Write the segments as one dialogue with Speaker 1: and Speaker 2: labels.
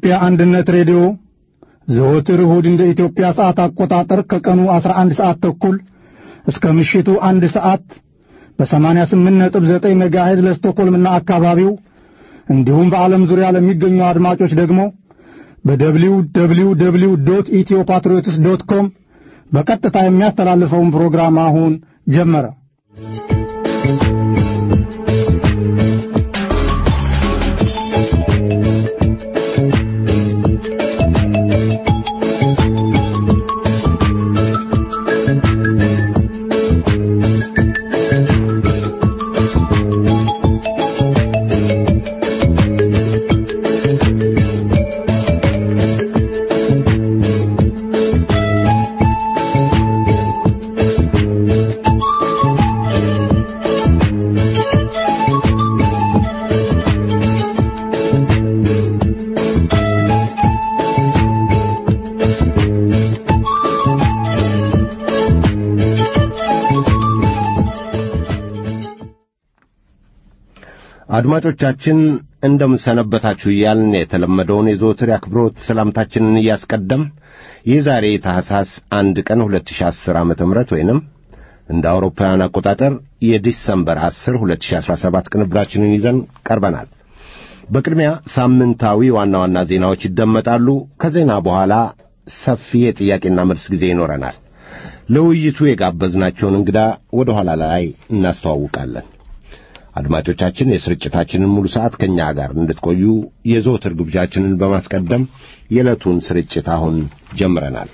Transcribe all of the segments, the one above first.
Speaker 1: የኢትዮጵያ አንድነት ሬዲዮ ዘወትር እሁድ እንደ ኢትዮጵያ ሰዓት አቆጣጠር ከቀኑ 11 ሰዓት ተኩል እስከ ምሽቱ 1 ሰዓት በ88.9 ሜጋሄዝ ለስቶኮልምና አካባቢው እንዲሁም በዓለም ዙሪያ ለሚገኙ አድማጮች ደግሞ www.ethiopatriots.com በቀጥታ የሚያስተላልፈውን ፕሮግራም አሁን ጀመረ።
Speaker 2: አድማጮቻችን እንደምንሰነበታችሁ ያልን የተለመደውን የዘወትር አክብሮት ሰላምታችንን እያስቀደም የዛሬ ታህሳስ 1 ቀን 2010 ዓመተ ምህረት ወይንም እንደ አውሮፓውያን አቆጣጠር የዲሰምበር 10 2017 ቅንብራችንን ይዘን ቀርበናል። በቅድሚያ ሳምንታዊ ዋና ዋና ዜናዎች ይደመጣሉ። ከዜና በኋላ ሰፊ የጥያቄና መልስ ጊዜ ይኖረናል። ለውይይቱ የጋበዝናቸውን እንግዳ ወደ ኋላ ላይ እናስተዋውቃለን። አድማጮቻችን የስርጭታችንን ሙሉ ሰዓት ከኛ ጋር እንድትቆዩ የዘወትር ግብዣችንን በማስቀደም የዕለቱን ስርጭት አሁን ጀምረናል።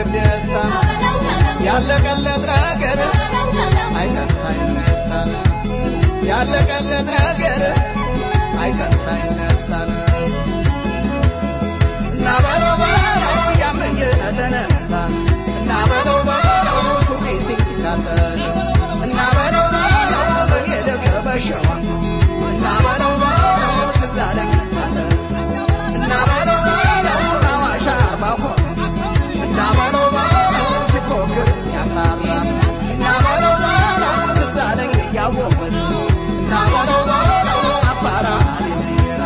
Speaker 3: ያለቀለት ነገር አይነሳ ያለቀለት ነገር አይቀርሳይነሳን እና በለው በለው ያመኘ ተነሳ እና በለው በለው ሱሪ ሲታጠል እና በለው በለው በየደገ በሸዋ እና በለው በለው ትዛለኝ እና በለው በለው አዋሻ ባሆ እና በለው በለው ሲፎክር ሲያጣራ እና በለው በለው ትዛለኝ ያወበት እና በለው በለው አባራ ሊራ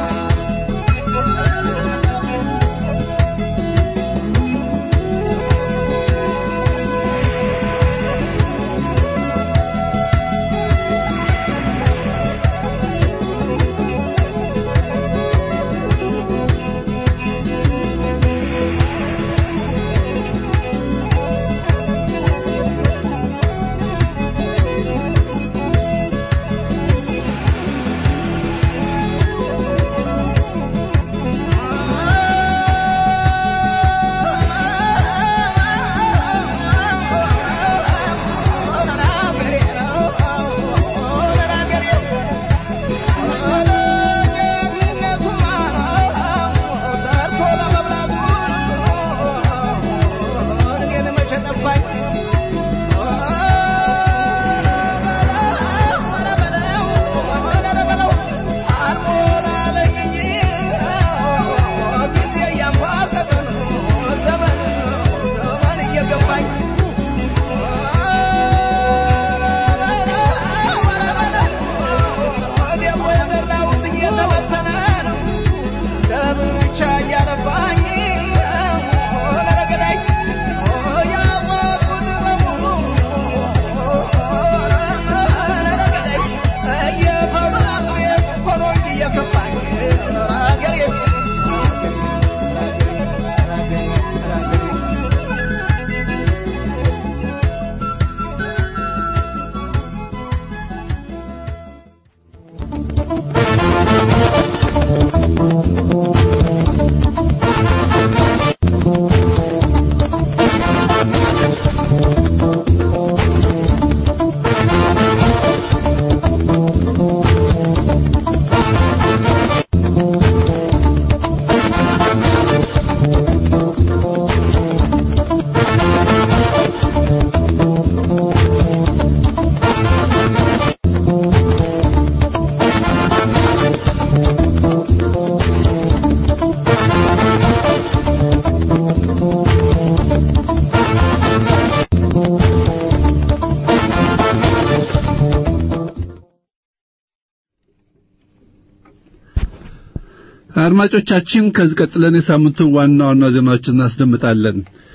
Speaker 4: አድማጮቻችን ከዚህ ቀጥለን የሳምንቱን ዋና ዋና ዜናዎችን እናስደምጣለን።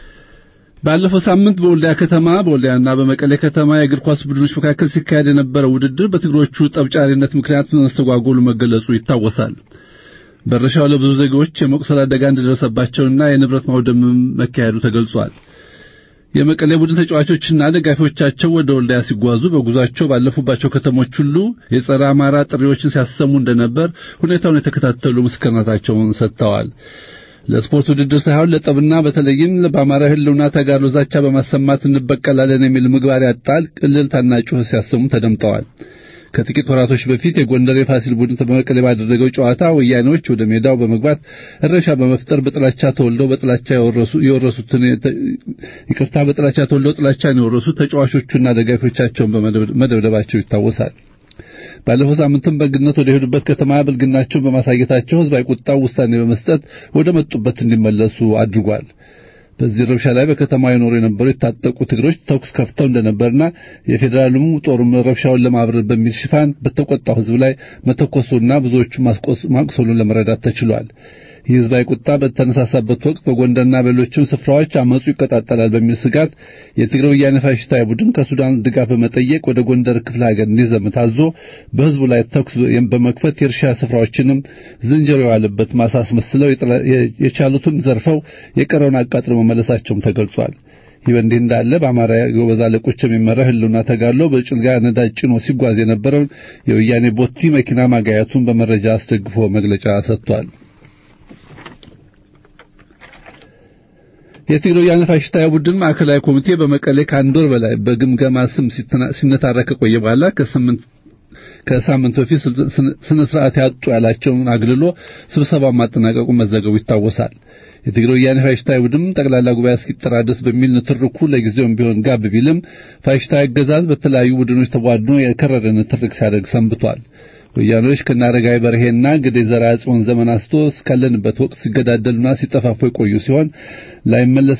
Speaker 4: ባለፈው ሳምንት በወልዲያ ከተማ በወልዲያና በመቀሌ ከተማ የእግር ኳስ ቡድኖች መካከል ሲካሄድ የነበረው ውድድር በትግሮቹ ጠብጫሪነት ምክንያት መስተጓጎሉ መገለጹ ይታወሳል። በረሻው ለብዙ ዜጎች የመቁሰል አደጋ እንደደረሰባቸውና የንብረት ማውደም መካሄዱ ተገልጿል። የመቀሌ ቡድን ተጫዋቾችና ደጋፊዎቻቸው ወደ ወልዲያ ሲጓዙ በጉዟቸው ባለፉባቸው ከተሞች ሁሉ የጸረ አማራ ጥሪዎችን ሲያሰሙ እንደነበር ሁኔታውን የተከታተሉ ምስክርነታቸውን ሰጥተዋል። ለስፖርት ውድድር ሳይሆን ለጠብና በተለይም በአማራ ህልውና ተጋድሎ ዛቻ በማሰማት እንበቀላለን የሚል ምግባር ያጣል እልልታና ጩኸት ሲያሰሙ ተደምጠዋል። ከጥቂት ወራቶች በፊት የጎንደር የፋሲል ቡድን በመቀሌ ባደረገው ጨዋታ ወያኔዎች ወደ ሜዳው በመግባት እረሻ በመፍጠር በጥላቻ ተወልደው ጥላቻን የወረሱ ተጫዋቾቹና ደጋፊዎቻቸውን በመደብደባቸው ይታወሳል። ባለፈው ሳምንትም በግነት ወደ ሄዱበት ከተማ ብልግናቸውን በማሳየታቸው ህዝባዊ ቁጣው ውሳኔ በመስጠት ወደ መጡበት እንዲመለሱ አድርጓል። በዚህ ረብሻ ላይ በከተማው ይኖሩ የነበሩ የታጠቁ ትግሮች ተኩስ ከፍተው እንደነበርና የፌደራሉም ጦርም ረብሻውን ለማብረድ በሚል ሽፋን በተቆጣው ህዝብ ላይ መተኮሱና ብዙዎቹ ማቆሰሉን ለመረዳት ተችሏል። ይህ ህዝባዊ ቁጣ በተነሳሳበት ወቅት በጎንደርና በሌሎችም ስፍራዎች አመጹ ይቀጣጠላል በሚል ስጋት የትግራይ ወያነ ፋሽስታዊ ቡድን ከሱዳን ድጋፍ በመጠየቅ ወደ ጎንደር ክፍለ ሀገር እንዲዘምት አዞ በህዝቡ ላይ ተኩስ በመክፈት የእርሻ ስፍራዎችንም ዝንጀሮ ያለበት ማሳ አስመስለው የቻሉትን ዘርፈው የቀረውን አቃጥለው መመለሳቸውም ተገልጿል። ይህ በእንዲህ እንዳለ በአማራ ጎበዝ አለቆች የሚመራ ህልውና ተጋድሎ በጭልጋ ነዳጅ ጭኖ ሲጓዝ የነበረውን የወያኔ ቦቲ መኪና ማጋየቱን በመረጃ አስደግፎ መግለጫ ሰጥቷል። የትግራይ ወያነ ፋሽስታዊ ቡድን ማዕከላዊ ኮሚቴ በመቀሌ ከአንድ ወር በላይ በግምገማ ስም ሲነታረክ ቆየ። በኋላ ከሳምንት በፊት ስነ ስርዓት ያጡ ያላቸውን አግልሎ ስብሰባውን ማጠናቀቁ መዘገቡ ይታወሳል። የትግራይ ወያኔ ፋሽስታዊ ቡድን ጠቅላላ ጉባኤ እስኪጠራ ድረስ በሚል ንትርኩ ለጊዜውም ቢሆን ጋብ ቢልም ፋሽስታዊ አገዛዝ በተለያዩ ቡድኖች ተቧድኖ የከረረ ንትርክ ሲያደርግ ሰንብቷል። ወያኔዎች ከናረጋይ በርሄና ግዴ ዘርአጽዮን ዘመን አንስቶ እስካለንበት ወቅት ሲገዳደሉና ሲጠፋፉ የቆዩ ሲሆን ላይመለስ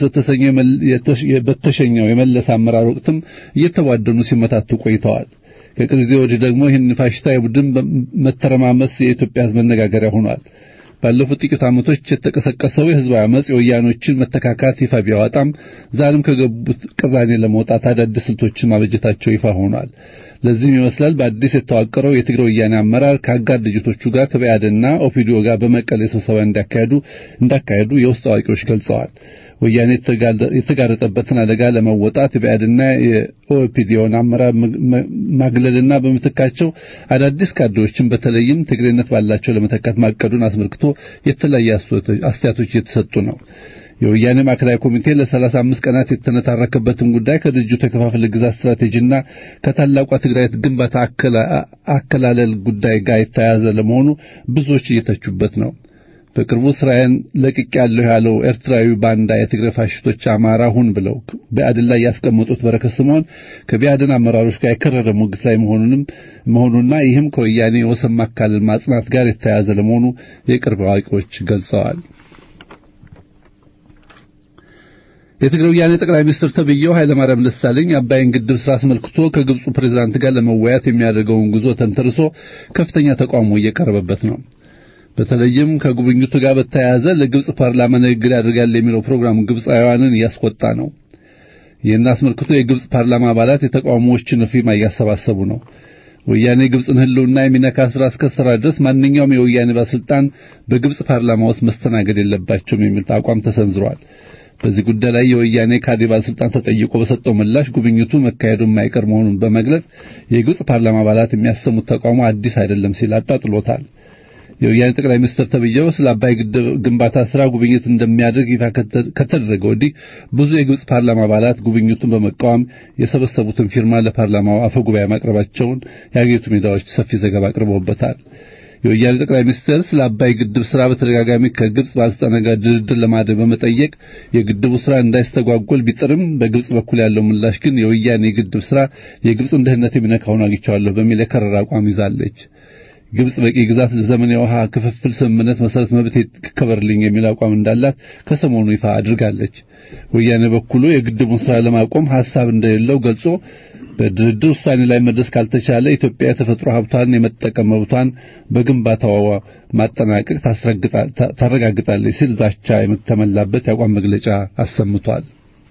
Speaker 4: በተሸኘው የመለስ አመራር ወቅትም እየተቧደኑ ሲመታቱ ቆይተዋል። ከቅርብ ጊዜ ወዲህ ደግሞ ይህን ፋሽስታዊ ቡድን መተረማመስ የኢትዮጵያ ሕዝብ መነጋገሪያ ሆኗል። ባለፉት ጥቂት ዓመቶች የተቀሰቀሰው የህዝባዊ አመጽ የወያኖችን መተካካት ይፋ ቢያወጣም ዛሬም ከገቡት ቅራኔ ለመውጣት አዳዲስ ስልቶችን ማበጀታቸው ይፋ ሆኗል። ለዚህም ይመስላል በአዲስ የተዋቀረው የትግራይ ወያኔ አመራር ከአጋር ድርጅቶቹ ጋር ከበያድና ኦፒዲዮ ጋር በመቀሌ ስብሰባ እንዳካሄዱ የውስጥ አዋቂዎች ገልጸዋል። ወያኔ የተጋረጠበትን አደጋ ለመወጣት የበያድና የኦፒዲዮን አመራር ማግለልና በመተካቸው አዳዲስ ካድሬዎችን በተለይም ትግሬነት ባላቸው ለመተካት ማቀዱን አስመልክቶ የተለያዩ አስተያየቶች እየተሰጡ ነው። የወያኔ ማዕከላዊ ኮሚቴ ለ35 ቀናት የተነታረከበትን ጉዳይ ከድርጅቱ የከፋፍለ ግዛት ስትራቴጂና ከታላቋ ትግራይ ግንባታ አከላለል ጉዳይ ጋር የተያያዘ ለመሆኑ ብዙዎች እየተቹበት ነው። በቅርቡ ስራዬን ለቅቄያለሁ ያለው ኤርትራዊ ባንዳ የትግራይ ፋሽስቶች አማራ ሁን ብለው በአድን ላይ ያስቀመጡት በረከት ስምዖን ከቢያድን አመራሮች ጋር የከረረ ሙግት ላይ መሆኑና ይህም ከወያኔ የወሰን ማካለል ማጽናት ጋር የተያያዘ ለመሆኑ የቅርብ አዋቂዎች ገልጸዋል። የትግራይ ወያኔ ጠቅላይ ሚኒስትር ተብዬው ኃይለማርያም ደሳለኝ አባይን ግድብ ስራ አስመልክቶ ከግብፁ ፕሬዝዳንት ጋር ለመወያየት የሚያደርገውን ጉዞ ተንተርሶ ከፍተኛ ተቃውሞ እየቀረበበት ነው። በተለይም ከጉብኝቱ ጋር በተያያዘ ለግብጽ ፓርላማ ንግግር ያደርጋል የሚለው ፕሮግራም ግብጻውያንን እያስቆጣ ነው። ይህን አስመልክቶ የግብጽ ፓርላማ አባላት የተቃውሞዎችን ፊርማ እያሰባሰቡ ነው። ወያኔ ግብጽን ህልውና የሚነካ ስራ እስከሰራ ድረስ ማንኛውም የወያኔ ባለስልጣን በግብጽ ፓርላማ ውስጥ መስተናገድ የለባቸውም የሚል አቋም ተሰንዝሯል። በዚህ ጉዳይ ላይ የወያኔ ካድሬ ባለስልጣን ተጠይቆ በሰጠው ምላሽ ጉብኝቱ መካሄዱ የማይቀር መሆኑን በመግለጽ የግብጽ ፓርላማ አባላት የሚያሰሙት ተቃውሞ አዲስ አይደለም ሲል አጣጥሎታል። የወያኔ ጠቅላይ ሚኒስትር ተብዬው ስለ አባይ ግድብ ግንባታ ስራ ጉብኝት እንደሚያደርግ ይፋ ከተደረገ ወዲህ ብዙ የግብጽ ፓርላማ አባላት ጉብኝቱን በመቃወም የሰበሰቡትን ፊርማ ለፓርላማው አፈጉባኤ ማቅረባቸውን የአገሪቱ ሚዲያዎች ሰፊ ዘገባ አቅርበውበታል። የወያኔ ጠቅላይ ሚኒስትር ስለ አባይ ግድብ ስራ በተደጋጋሚ ከግብጽ ባለስልጣናት ጋር ድርድር ለማድረግ በመጠየቅ የግድቡ ስራ እንዳይስተጓጎል ቢጥርም በግብጽ በኩል ያለው ምላሽ ግን የወያኔ ግድብ ስራ የግብጽን ደህንነት የሚነካውን አግኝቻለሁ በሚል የከረረ አቋም ይዛለች። ግብጽ በቂ ግዛት ለዘመን የውሃ ክፍፍል ስምምነት መሰረት መብት ይከበርልኝ የሚል አቋም እንዳላት ከሰሞኑ ይፋ አድርጋለች። ወያኔ በኩሉ የግድቡን ስራ ለማቆም ሐሳብ እንደሌለው ገልጾ በድርድር ውሳኔ ላይ መድረስ ካልተቻለ ኢትዮጵያ የተፈጥሮ ሀብቷን የመጠቀም መብቷን በግንባታው ማጠናቀቅ ታረጋግጣለች ሲል ዛቻ የተሞላበት የአቋም መግለጫ አሰምቷል።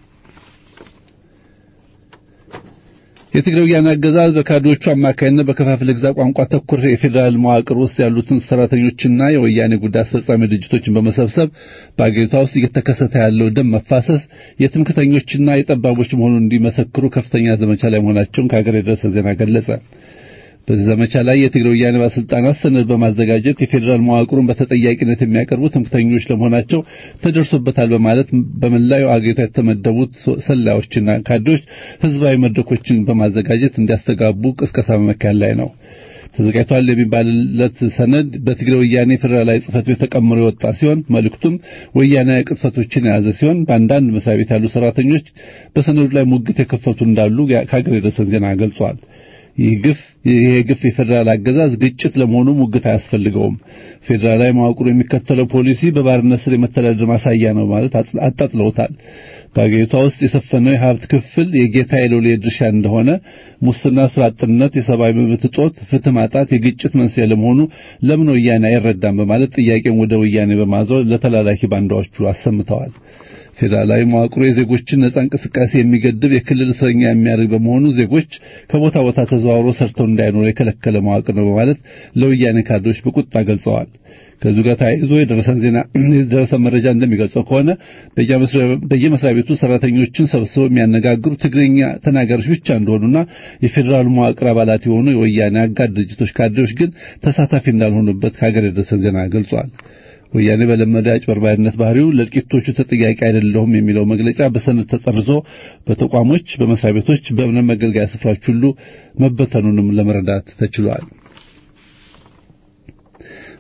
Speaker 4: የትግራይ ወያኔ አገዛዝ በካድሬዎቹ አማካይነት በከፋፍለ ግዛት ቋንቋ ተኮር የፌዴራል መዋቅር ውስጥ ያሉትን ሰራተኞችና የወያኔ ጉዳይ አስፈጻሚ ድርጅቶችን በመሰብሰብ በአገሪቷ ውስጥ እየተከሰተ ያለው ደም መፋሰስ የትምክተኞችና የጠባቦች መሆኑን እንዲመሰክሩ ከፍተኛ ዘመቻ ላይ መሆናቸውን ከሀገር የደረሰ ዜና ገለጸ። በዚህ ዘመቻ ላይ የትግራይ ወያኔ ባለስልጣናት ሰነድ በማዘጋጀት የፌዴራል መዋቅሩን በተጠያቂነት የሚያቀርቡ ትምክተኞች ለመሆናቸው ተደርሶበታል በማለት በመላው አገሪቷ የተመደቡት ሰላዮችና ካድሬዎች ህዝባዊ መድረኮችን በማዘጋጀት እንዲያስተጋቡ ቅስቀሳ በመካሄድ ላይ ነው። ተዘጋጅቷል የሚባልለት ሰነድ በትግራይ ወያኔ ፌዴራላዊ ጽሕፈት ቤት ተቀምሮ የወጣ ሲሆን መልእክቱም ወያኔ ቅጥፈቶችን የያዘ ሲሆን በአንዳንድ መስሪያ ቤት ያሉ ሰራተኞች በሰነዱ ላይ ሙግት የከፈቱ እንዳሉ ከሀገር የደረሰን ዜና ገልጿል። ይህ ግፍ የፌዴራል አገዛዝ ግጭት ለመሆኑ ሙግት አያስፈልገውም። ፌዴራላዊ መዋቅሩ የሚከተለው ፖሊሲ በባርነት ስር የመተዳደር ማሳያ ነው ማለት አጣጥለውታል። በአገሪቷ ውስጥ የሰፈነው የሀብት ክፍል የጌታ የሎሌ ድርሻ እንደሆነ፣ ሙስና፣ ስራ አጥነት፣ የሰብአዊ መብት እጦት፣ ፍትህ ማጣት የግጭት መንስኤ ለመሆኑ ለምን ወያኔ አይረዳም በማለት ጥያቄውን ወደ ወያኔ በማዞር ለተላላኪ ባንዳዎቹ አሰምተዋል። ፌዴራላዊ መዋቅሩ የዜጎችን ነጻ እንቅስቃሴ የሚገድብ የክልል እስረኛ የሚያደርግ በመሆኑ ዜጎች ከቦታ ቦታ ተዘዋውረው ሰርተው እንዳይኖሩ የከለከለ መዋቅር ነው በማለት ለወያኔ ካድሬዎች በቁጣ ገልጸዋል። ከዚህ ጋር ተያይዞ የደረሰ መረጃ እንደሚገልጸው ከሆነ በየመስሪያ ቤቱ ሰራተኞችን ሰብስበው የሚያነጋግሩ ትግርኛ ተናጋሪዎች ብቻ እንደሆኑና የፌዴራል መዋቅር አባላት የሆኑ የወያኔ አጋር ድርጅቶች ካድሬዎች ግን ተሳታፊ እንዳልሆኑበት ከሀገር የደረሰ ዜና ገልጿል። ወያኔ በለመደ አጭበርባሪነት ባህሪው ለጥቂቶቹ ተጠያቂ አይደለሁም የሚለው መግለጫ በሰነድ ተጠርዞ በተቋሞች፣ በመስሪያ ቤቶች፣ በእምነት መገልገያ ስፍራዎች ሁሉ መበተኑንም ለመረዳት ተችሏል።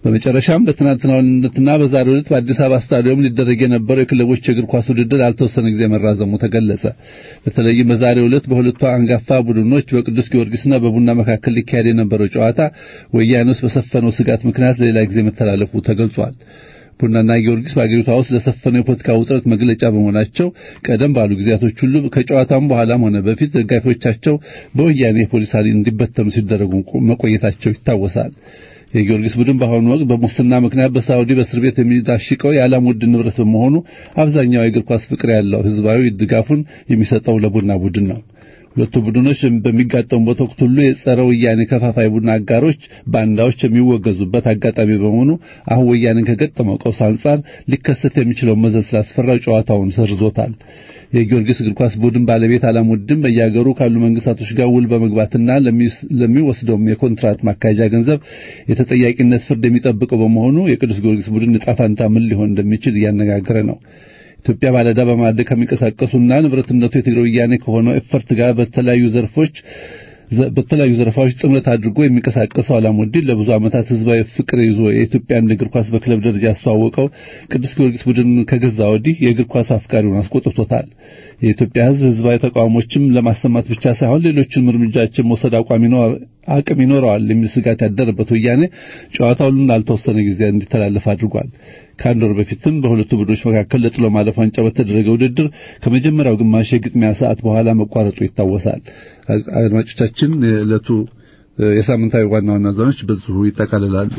Speaker 4: በመጨረሻም ለትናንትናውና በዛሬው ዕለት በአዲስ አበባ ስታዲየም ሊደረግ የነበረው የክለቦች የእግር ኳስ ውድድር ያልተወሰነ ጊዜ መራዘሙ ተገለጸ። በተለይም በዛሬው ዕለት በሁለቱ አንጋፋ ቡድኖች በቅዱስ ጊዮርጊስና በቡና መካከል ሊካሄድ የነበረው ጨዋታ ወያኔ ውስጥ በሰፈነው ስጋት ምክንያት ለሌላ ጊዜ መተላለፉ ተገልጿል። ቡናና ጊዮርጊስ በአገሪቷ ውስጥ ለሰፈነው የፖለቲካ ውጥረት መግለጫ በመሆናቸው ቀደም ባሉ ጊዜያቶች ሁሉ ከጨዋታም በኋላም ሆነ በፊት ደጋፊዎቻቸው በወያኔ ፖሊስ ኃይል እንዲበተኑ ሲደረጉ መቆየታቸው ይታወሳል። የጊዮርጊስ ቡድን በአሁኑ ወቅት በሙስና ምክንያት በሳውዲ በእስር ቤት የሚዳሽቀው የዓለም ውድ ንብረት በመሆኑ አብዛኛው የእግር ኳስ ፍቅር ያለው ህዝባዊ ድጋፉን የሚሰጠው ለቡና ቡድን ነው። ሁለቱ ቡድኖች በሚጋጠሙበት ወቅት ሁሉ የጸረ ወያኔ ከፋፋይ ቡድን አጋሮች ባንዳዎች የሚወገዙበት አጋጣሚ በመሆኑ አሁን ወያኔን ከገጠመው ቀውስ አንጻር ሊከሰት የሚችለው መዘዝ ስላስፈራው ጨዋታውን ሰርዞታል። የጊዮርጊስ እግር ኳስ ቡድን ባለቤት አላሙድን በያገሩ ካሉ መንግስታቶች ጋር ውል በመግባትና ለሚወስደው የኮንትራት ማካሄጃ ገንዘብ የተጠያቂነት ፍርድ የሚጠብቀው በመሆኑ የቅዱስ ጊዮርጊስ ቡድን ዕጣ ፈንታ ምን ሊሆን እንደሚችል እያነጋገረ ነው። ኢትዮጵያ ባለዕዳ በማድረግ ከሚንቀሳቀሱና ንብረትነቱ የትግራይ ወያኔ ከሆነው ኤፈርት ጋር በተለያዩ ዘርፎች ጥምረት አድርጎ የሚንቀሳቀሰው አላሙዲን ለብዙ ዓመታት ህዝባዊ ፍቅር ይዞ የኢትዮጵያን እግር ኳስ በክለብ ደረጃ ያስተዋወቀው ቅዱስ ጊዮርጊስ ቡድን ከገዛ ወዲህ የእግር ኳስ አፍቃሪውን አስቆጥቶታል። የኢትዮጵያ ህዝባዊ ተቃውሞችም ለማሰማት ብቻ ሳይሆን ሌሎችንም እርምጃዎችን መውሰድ አቅም ይኖረዋል የሚል ስጋት ያደረበት ወያኔ ጨዋታውን ላልተወሰነ ጊዜ እንዲተላለፍ አድርጓል። ከአንድ ወር በፊትም በሁለቱ ቡድኖች መካከል ለጥሎ ማለፍ ዋንጫ በተደረገ ውድድር ከመጀመሪያው ግማሽ የግጥሚያ ሰዓት በኋላ መቋረጡ ይታወሳል። አድማጮቻችን የዕለቱ የሳምንታዊ ዋና ዋና ዜናዎች በዚሁ ይጠቃልላሉ።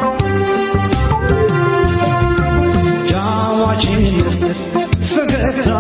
Speaker 3: Forget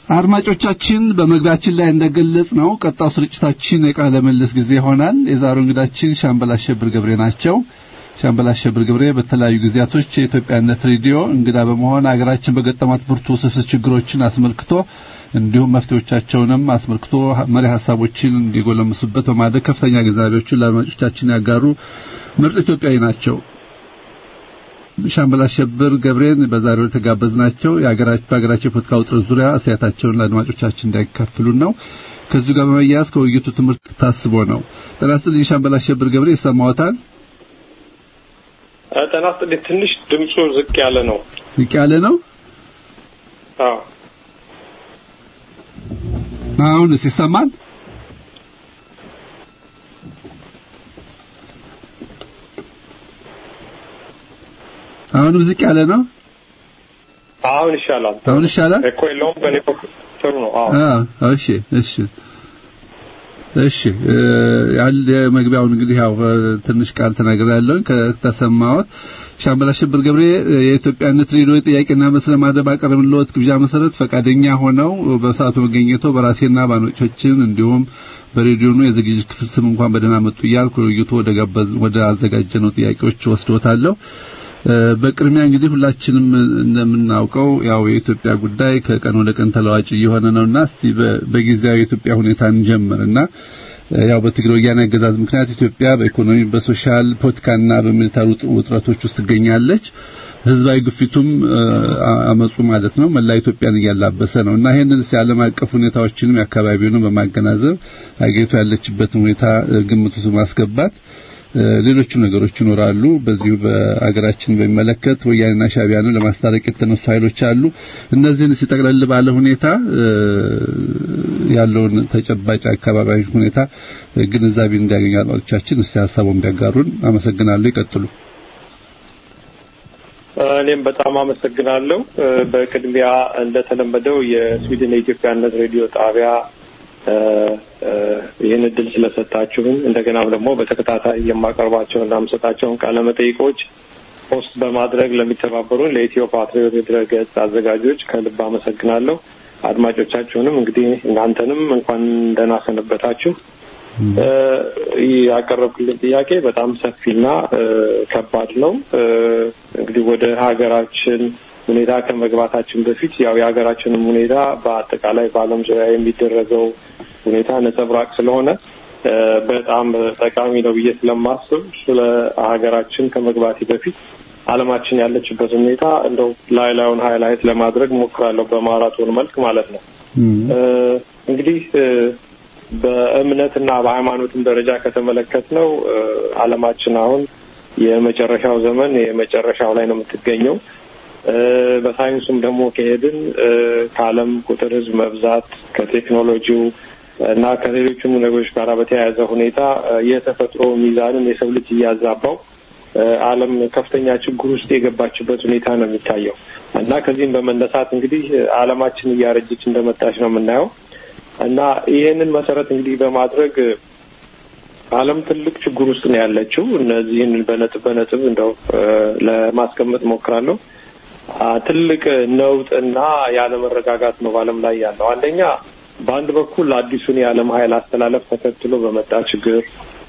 Speaker 4: አድማጮቻችን በመግባችን ላይ እንደገለጽ ነው ቀጣው ስርጭታችን የቃለ መልስ ጊዜ ይሆናል። የዛሬው እንግዳችን ሻምበል አሸብር ገብሬ ናቸው። ሻምበል አሸብር ገብሬ በተለያዩ ጊዜያቶች የኢትዮጵያነት ሬዲዮ እንግዳ በመሆን አገራችን በገጠማት ብርቱ ውስብስብ ችግሮችን አስመልክቶ እንዲሁም መፍትሄዎቻቸውንም አስመልክቶ መሪ ሐሳቦችን እንዲጎለምሱበት በማድረግ ከፍተኛ ግንዛቤዎችን ለአድማጮቻችን ያጋሩ ምርጥ ኢትዮጵያዊ ናቸው። ሻምበል አሸብር ገብሬን በዛሬው ተጋበዝናቸው የሀገራችን ፖለቲካ ውጥረት ዙሪያ አስተያየታቸውን ለአድማጮቻችን እንዳይካፈሉ ነው። ከዚህ ጋር በመያያዝ ከውይይቱ ትምህርት ታስቦ ነው። ጤናስጥልኝ ሻምበል አሸብር ገብሬ ይሰማዎታል?
Speaker 5: ጤናስጥልኝ ትንሽ ድምፁ ዝቅ ያለ ነው።
Speaker 4: ዝቅ ያለ ነው?
Speaker 5: አዎ።
Speaker 4: አሁንስ ይሰማል? አሁንም ዝቅ ያለ ነው?
Speaker 5: አሁን ይሻላል።
Speaker 4: አሁን ይሻላል?
Speaker 5: እኮ የለውም በኔ በኩል ጥሩ ነው።
Speaker 4: አዎ እሺ ያለ መግቢያውን እንግዲህ ያው ትንሽ ቃል ተናግሬያለሁ ከተሰማሁት። ሻምበል አሸብር ገብሬ የኢትዮጵያነት ሬዲዮ ጥያቄና መልስ ለማድረግ ባቀረብንልዎት ግብዣ መሰረት ፈቃደኛ ሆነው በሰዓቱ መገኘተው በራሴና ባኖቾችን እንዲሁም በሬዲዮኑ የዝግጅት ክፍል ስም እንኳን በደህና መጡ እያልኩ ውይይቱ ወደ አዘጋጀነው ጥያቄዎች ወስዶታለሁ። በቅድሚያ እንግዲህ ሁላችንም እንደምናውቀው ያው የኢትዮጵያ ጉዳይ ከቀን ወደ ቀን ተለዋጭ እየሆነ ነውና እስቲ በጊዜያዊ የኢትዮጵያ ሁኔታ እንጀምርና ያው በትግራይ ወያኔ አገዛዝ ምክንያት ኢትዮጵያ በኢኮኖሚ በሶሻል ፖለቲካና በሚሊታሪ ውጥረቶች ውስጥ ትገኛለች። ህዝባዊ ግፊቱም አመጹ ማለት ነው መላ ኢትዮጵያን እያላበሰ ነውና ይሄንን ዓለም አቀፍ ሁኔታዎችንም ያካባቢውንም በማገናዘብ አገሪቱ ያለችበትን ሁኔታ ግምት ውስጥ ማስገባት ሌሎችም ነገሮች ይኖራሉ። በዚሁ በአገራችን በሚመለከት ወያኔና ሻዕቢያን ለማስታረቅ የተነሱ ኃይሎች አሉ። እነዚህን ሲጠቅለል ባለ ሁኔታ ያለውን ተጨባጭ አካባቢያዊ ሁኔታ ግንዛቤ እንዲያገኙ አድማጮቻችን እስቲ ሐሳቡን ቢያጋሩን አመሰግናለሁ። ይቀጥሉ።
Speaker 5: እኔም በጣም አመሰግናለሁ። በቅድሚያ እንደተለመደው የስዊድን የኢትዮጵያነት ሬዲዮ ጣቢያ ይህን እድል ስለሰጣችሁን እንደገና ደግሞ በተከታታይ የማቀርባቸውና የምሰጣቸውን ቃለ መጠይቆች ፖስት በማድረግ ለሚተባበሩን ለኢትዮ ፓትሪዮት ድረገጽ አዘጋጆች ከልብ አመሰግናለሁ። አድማጮቻችሁንም እንግዲህ እናንተንም እንኳን ደህና ሰነበታችሁ። ያቀረብኩልን ጥያቄ በጣም ሰፊና ከባድ ነው። እንግዲህ ወደ ሀገራችን ሁኔታ ከመግባታችን በፊት ያው የሀገራችንን ሁኔታ በአጠቃላይ በዓለም ዙሪያ የሚደረገው ሁኔታ ነጸብራቅ ስለሆነ በጣም ጠቃሚ ነው ብዬ ስለማስብ ስለ ሀገራችን ከመግባቴ በፊት ዓለማችን ያለችበት ሁኔታ እንደው ላይላውን ሃይላይት ለማድረግ ሞክራለሁ በማራቶን መልክ ማለት ነው። እንግዲህ በእምነትና በሃይማኖትም ደረጃ ከተመለከትነው ዓለማችን አሁን የመጨረሻው ዘመን የመጨረሻው ላይ ነው የምትገኘው። በሳይንሱም ደግሞ ከሄድን ከዓለም ቁጥር ህዝብ መብዛት ከቴክኖሎጂው እና ከሌሎችም ነገሮች ጋር በተያያዘ ሁኔታ የተፈጥሮ ሚዛንን የሰው ልጅ እያዛባው ዓለም ከፍተኛ ችግር ውስጥ የገባችበት ሁኔታ ነው የሚታየው እና ከዚህም በመነሳት እንግዲህ ዓለማችን እያረጀች እንደመጣች ነው የምናየው እና ይሄንን መሰረት እንግዲህ በማድረግ ዓለም ትልቅ ችግር ውስጥ ነው ያለችው። እነዚህን በነጥብ እንደው ለማስቀመጥ ሞክራለሁ። ትልቅ ነውጥና ያለ መረጋጋት ነው በዓለም ላይ ያለው። አንደኛ በአንድ በኩል አዲሱን የዓለም ኃይል አስተላለፍ ተከትሎ በመጣ ችግር፣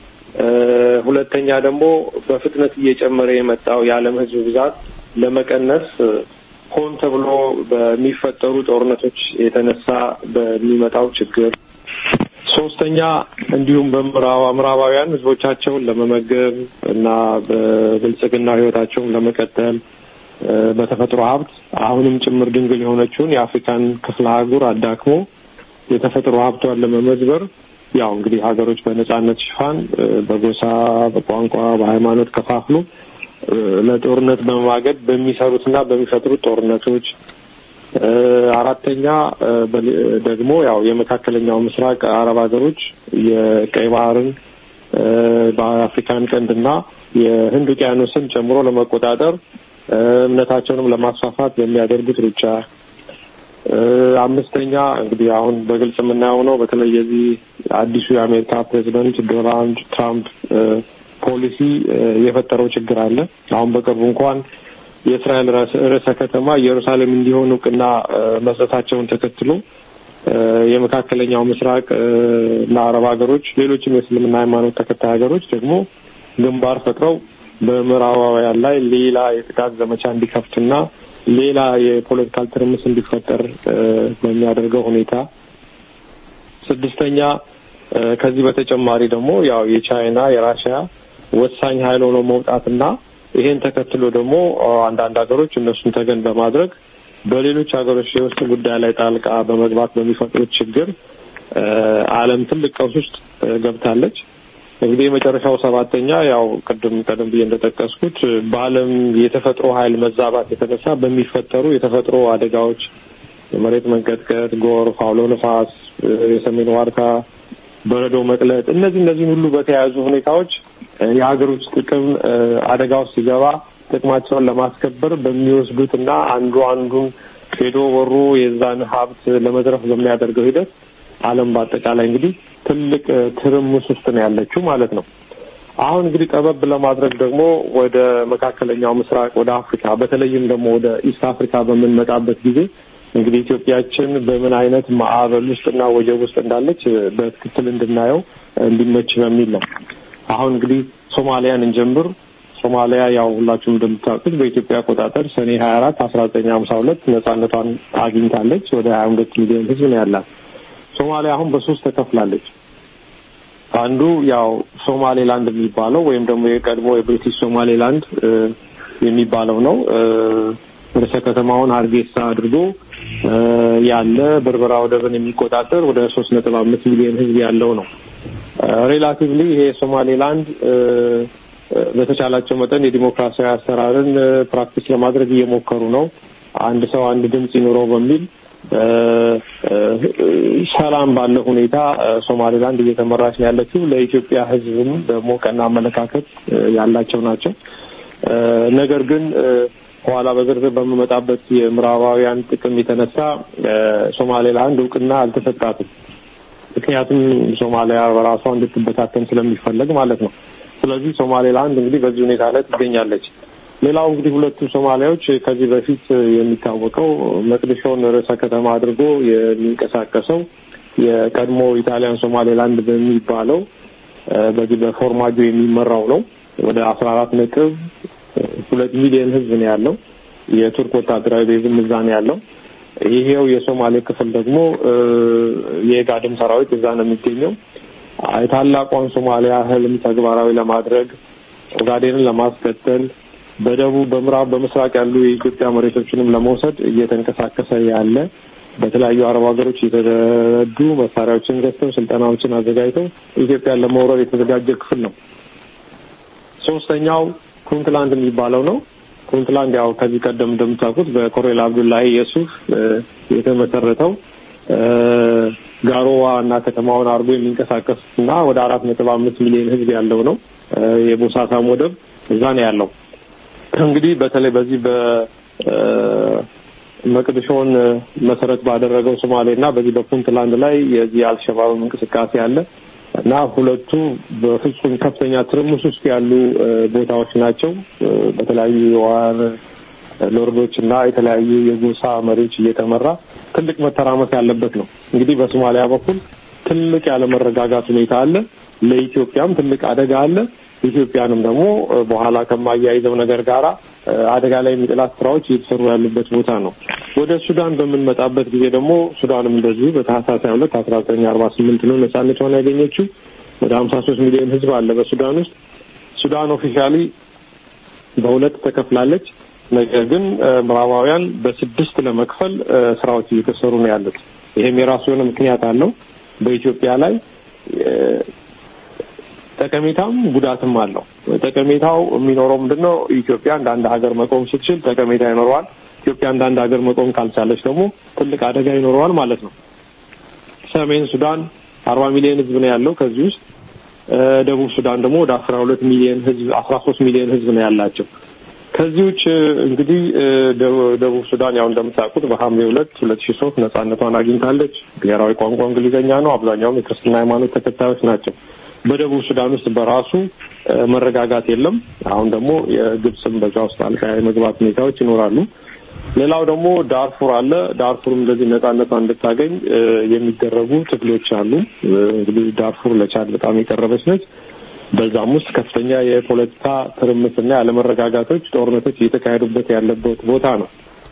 Speaker 5: ሁለተኛ ደግሞ በፍጥነት እየጨመረ የመጣው የዓለም ህዝብ ብዛት ለመቀነስ ሆን ተብሎ በሚፈጠሩ ጦርነቶች የተነሳ በሚመጣው ችግር፣ ሶስተኛ እንዲሁም በምዕራባውያን ህዝቦቻቸውን ለመመገብ እና በብልጽግና ህይወታቸውን ለመቀጠል በተፈጥሮ ሀብት አሁንም ጭምር ድንግል የሆነችውን የአፍሪካን ክፍለ አህጉር አዳክሞ የተፈጥሮ ሀብቷን ለመመዝበር ያው እንግዲህ ሀገሮች በነጻነት ሽፋን በጎሳ በቋንቋ በሃይማኖት ከፋፍሎ ለጦርነት በመማገድ በሚሰሩትና በሚፈጥሩት ጦርነቶች፣ አራተኛ ደግሞ ያው የመካከለኛው ምስራቅ አረብ ሀገሮች የቀይ ባህርን በአፍሪካን ቀንድና የህንድ ውቅያኖስን ጨምሮ ለመቆጣጠር እምነታቸውንም ለማስፋፋት የሚያደርጉት ሩጫ፣ አምስተኛ እንግዲህ አሁን በግልጽ የምናየው ነው በተለይ የዚህ አዲሱ የአሜሪካ ፕሬዝዳንት ዶናልድ ትራምፕ ፖሊሲ የፈጠረው ችግር አለ። አሁን በቅርቡ እንኳን የእስራኤል ርዕሰ ከተማ ኢየሩሳሌም እንዲሆን እውቅና መስጠታቸውን ተከትሎ የመካከለኛው ምስራቅ እና አረብ ሀገሮች ሌሎችም የእስልምና ሃይማኖት ተከታይ ሀገሮች ደግሞ ግንባር ፈጥረው በምዕራባውያን ላይ ሌላ የጥቃት ዘመቻ እንዲከፍቱና ሌላ የፖለቲካል ትርምስ እንዲፈጠር በሚያደርገው ሁኔታ ስድስተኛ ከዚህ በተጨማሪ ደግሞ ያው የቻይና የራሺያ ወሳኝ ኃይል ሆኖ መውጣትና ይሄን ተከትሎ ደግሞ አንዳንድ ሀገሮች እነሱን ተገን በማድረግ በሌሎች ሀገሮች የውስጥ ጉዳይ ላይ ጣልቃ በመግባት በሚፈጥሩት ችግር ዓለም ትልቅ ቀውስ ውስጥ ገብታለች። እንግዲህ የመጨረሻው ሰባተኛ ያው ቀደም ብዬ እንደጠቀስኩት በዓለም የተፈጥሮ ኃይል መዛባት የተነሳ በሚፈጠሩ የተፈጥሮ አደጋዎች የመሬት መንቀጥቀጥ፣ ጎርፍ፣ አውሎ ነፋስ፣ የሰሜን ዋርካ፣ በረዶ መቅለጥ እነዚህ ሁሉ በተያያዙ ሁኔታዎች የሀገሮች ጥቅም አደጋ ውስጥ ሲገባ ጥቅማቸውን ለማስከበር በሚወስዱትና አንዱን ሄዶ ወሩ የዛን ሀብት ለመዝረፍ በሚያደርገው ሂደት ዓለም በአጠቃላይ እንግዲህ ትልቅ ትርምስ ውስጥ ነው ያለችው ማለት ነው። አሁን እንግዲህ ጠበብ ለማድረግ ደግሞ ወደ መካከለኛው ምስራቅ ወደ አፍሪካ በተለይም ደግሞ ወደ ኢስት አፍሪካ በምንመጣበት ጊዜ እንግዲህ ኢትዮጵያችን በምን አይነት ማዕበል ውስጥና ወጀብ ውስጥ እንዳለች በትክክል እንድናየው እንዲመች በሚል ነው። አሁን እንግዲህ ሶማሊያን እንጀምር። ሶማሊያ ያው ሁላችሁም እንደምታውቁት በኢትዮጵያ አቆጣጠር ሰኔ 24 1952 ነጻነቷን አግኝታለች። ወደ 22 ሚሊዮን ህዝብ ነው ያላት። ሶማሊያ አሁን በሶስት ተከፍላለች። አንዱ ያው ሶማሌላንድ የሚባለው ወይም ደግሞ የቀድሞ የብሪቲሽ ሶማሌላንድ የሚባለው ነው። ርዕሰ ከተማውን ሀርጌሳ አድርጎ ያለ በርበራ ወደብን የሚቆጣጠር ወደ 3.5 ሚሊዮን ህዝብ ያለው ነው። ሪላቲቭሊ ይሄ ሶማሌላንድ በተቻላቸው መጠን የዲሞክራሲያዊ አሰራርን ፕራክቲስ ለማድረግ እየሞከሩ ነው። አንድ ሰው አንድ ድምጽ ይኖረው በሚል ሰላም ባለው ሁኔታ ሶማሌላንድ እየተመራች ነው ያለችው። ለኢትዮጵያ ህዝብም ደግሞ ቀና አመለካከት ያላቸው ናቸው። ነገር ግን ኋላ በዝርዝር በመመጣበት የምዕራባውያን ጥቅም የተነሳ ሶማሌላንድ እውቅና አልተሰጣትም። ምክንያቱም ሶማሊያ በራሷ እንድትበታተን ስለሚፈለግ ማለት ነው። ስለዚህ ሶማሌላንድ እንግዲህ በዚህ ሁኔታ ላይ ትገኛለች። ሌላው እንግዲህ ሁለቱ ሶማሊያዎች ከዚህ በፊት የሚታወቀው መቅዲሾን ርዕሰ ከተማ አድርጎ የሚንቀሳቀሰው የቀድሞ ኢጣሊያን ሶማሌላንድ በሚባለው በዚህ በፎርማጆ የሚመራው ነው። ወደ 14.2 ሚሊዮን ህዝብ ነው ያለው። የቱርክ ወታደራዊ ቤዝም እዛ ነው ያለው። ይሄው የሶማሌ ክፍል ደግሞ የጋድም ሰራዊት እዛ ነው የሚገኘው። ታላቋን ሶማሊያ ህልም ተግባራዊ ለማድረግ ኦጋዴንን ለማስቀጠል በደቡብ በምዕራብ በምስራቅ ያሉ የኢትዮጵያ መሬቶችንም ለመውሰድ እየተንቀሳቀሰ ያለ በተለያዩ አረብ ሀገሮች የተደረዱ መሳሪያዎችን ገዝተው ስልጠናዎችን አዘጋጅተው ኢትዮጵያን ለመውረር የተዘጋጀ ክፍል ነው። ሶስተኛው ፑንትላንድ የሚባለው ነው። ፑንትላንድ ያው ከዚህ ቀደም እንደምታውቁት በኮሎኔል አብዱላሂ ዩሱፍ የተመሰረተው ጋሮዋ እና ከተማውን አርጎ የሚንቀሳቀስና ወደ 4.5 ሚሊዮን ህዝብ ያለው ነው። የቦሳሳም ወደብ እዛ ነው ያለው። እንግዲህ በተለይ በዚህ በመቅዲሾን መሰረት ባደረገው ሶማሌና በዚህ በፑንትላንድ ላይ የዚህ አልሸባብ እንቅስቃሴ አለ እና ሁለቱ በፍጹም ከፍተኛ ትርምስ ውስጥ ያሉ ቦታዎች ናቸው። በተለያዩ የዋር ሎርዶች እና የተለያዩ የጎሳ መሪዎች እየተመራ ትልቅ መተራመስ ያለበት ነው። እንግዲህ በሶማሊያ በኩል ትልቅ ያለ መረጋጋት ሁኔታ አለ። ለኢትዮጵያም ትልቅ አደጋ አለ። ኢትዮጵያንም ደግሞ በኋላ ከማያይዘው ነገር ጋራ አደጋ ላይ የሚጥላት ስራዎች እየተሰሩ ያሉበት ቦታ ነው። ወደ ሱዳን በምንመጣበት ጊዜ ደግሞ ሱዳንም እንደዚሁ በታህሳስ 22 1948 ነው ነጻነቷን ያገኘችው። ወደ 53 ሚሊዮን ህዝብ አለ በሱዳን ውስጥ። ሱዳን ኦፊሻሊ በሁለት ተከፍላለች። ነገር ግን ምዕራባውያን በስድስት ለመክፈል ስራዎች እየተሰሩ ነው ያሉት። ይሄም የራሱ የሆነ ምክንያት አለው። በኢትዮጵያ ላይ ጠቀሜታም ጉዳትም አለው። ጠቀሜታው የሚኖረው ምንድነው? ኢትዮጵያ እንደ አንድ ሀገር መቆም ስትችል ጠቀሜታ ይኖረዋል። ኢትዮጵያ እንደ አንድ ሀገር መቆም ካልቻለች ደግሞ ትልቅ አደጋ ይኖረዋል ማለት ነው። ሰሜን ሱዳን 40 ሚሊዮን ህዝብ ነው ያለው። ከዚህ ውስጥ ደቡብ ሱዳን ደግሞ ወደ 13 ሚሊዮን ህዝብ ነው ያላቸው። ከዚህ ውጭ እንግዲህ ደቡብ ሱዳን ያው እንደምታውቁት በሐምሌ 2 2003 ነጻነቷን አግኝታለች። ብሔራዊ ቋንቋ እንግሊዝኛ ነው። አብዛኛው የክርስትና ሃይማኖት ተከታዮች ናቸው። በደቡብ ሱዳን ውስጥ በራሱ መረጋጋት የለም። አሁን ደግሞ የግብጽም በዛ ውስጥ አልቃ የመግባት ሁኔታዎች ይኖራሉ። ሌላው ደግሞ ዳርፉር አለ። ዳርፉርም እንደዚህ ነጻነቷን እንድታገኝ የሚደረጉ ትግሎች አሉ። እንግዲህ ዳርፉር ለቻድ በጣም የቀረበች ነች። በዛም ውስጥ ከፍተኛ የፖለቲካ ትርምስና ያለመረጋጋቶች፣ ጦርነቶች እየተካሄዱበት ያለበት ቦታ ነው።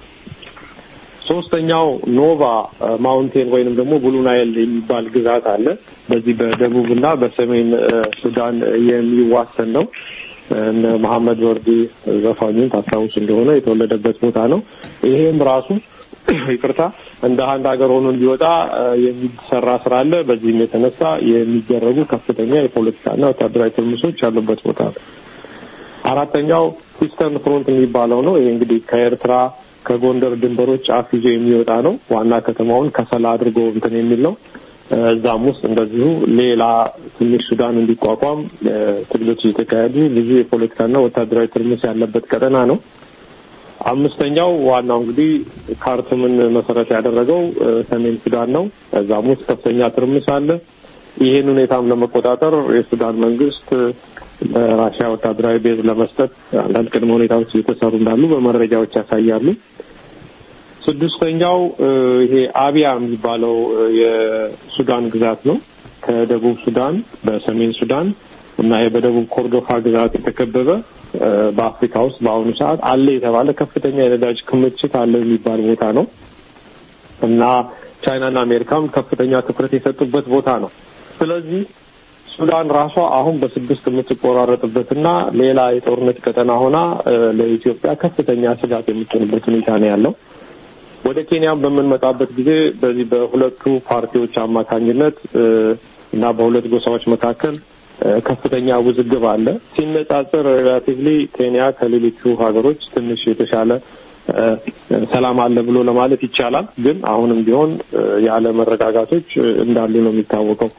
Speaker 5: ሶስተኛው ኖቫ ማውንቴን ወይንም ደግሞ ብሉ ናይል የሚባል ግዛት አለ። በዚህ በደቡብና በሰሜን ሱዳን የሚዋሰን ነው። እነ መሐመድ ወርዲ ዘፋኙን ታስታውስ እንደሆነ የተወለደበት ቦታ ነው። ይሄም ራሱ ይቅርታ እንደ አንድ ሀገር ሆኖ እንዲወጣ የሚሰራ ስራ አለ። በዚህም የተነሳ የሚደረጉ ከፍተኛ የፖለቲካና ወታደራዊ ትርምሶች ያሉበት ቦታ ነው። አራተኛው ኢስተርን ፍሮንት የሚባለው ነው። ይሄ እንግዲህ ከኤርትራ ከጎንደር ድንበሮች ጫፍ ይዞ የሚወጣ ነው። ዋና ከተማውን ከሰላ አድርጎ እንትን የሚል ነው። እዛም ውስጥ እንደዚሁ ሌላ ትንሽ ሱዳን እንዲቋቋም ትግሎች እየተካሄዱ ብዙ የፖለቲካና ወታደራዊ ትርምስ ያለበት ቀጠና ነው። አምስተኛው ዋናው እንግዲህ ካርቱምን መሰረት ያደረገው ሰሜን ሱዳን ነው። እዛም ውስጥ ከፍተኛ ትርምስ አለ። ይህን ሁኔታም ለመቆጣጠር የሱዳን መንግስት ለራሽያ ወታደራዊ ቤዝ ለመስጠት አንዳንድ ቅድመ ሁኔታዎች እየተሰሩ እንዳሉ በመረጃዎች ያሳያሉ። ስድስተኛው ይሄ አቢያ የሚባለው የሱዳን ግዛት ነው። ከደቡብ ሱዳን በሰሜን ሱዳን እና በደቡብ ኮርዶፋ ግዛት የተከበበ በአፍሪካ ውስጥ በአሁኑ ሰዓት አለ የተባለ ከፍተኛ የነዳጅ ክምችት አለ የሚባል ቦታ ነው እና ቻይናና አሜሪካም ከፍተኛ ትኩረት የሰጡበት ቦታ ነው። ስለዚህ ሱዳን ራሷ አሁን በስድስት የምትቆራረጥበትና ሌላ የጦርነት ቀጠና ሆና ለኢትዮጵያ ከፍተኛ ስጋት የምትሆንበት ሁኔታ ነው ያለው። ወደ ኬንያም በምንመጣበት ጊዜ በዚህ በሁለቱ ፓርቲዎች አማካኝነት እና በሁለት ጎሳዎች መካከል ከፍተኛ ውዝግብ አለ። ሲነጻጸር ሪላቲቭሊ ኬንያ ከሌሎቹ ሀገሮች ትንሽ የተሻለ ሰላም አለ ብሎ ለማለት ይቻላል። ግን አሁንም ቢሆን ያለ መረጋጋቶች እንዳሉ ነው የሚታወቀው።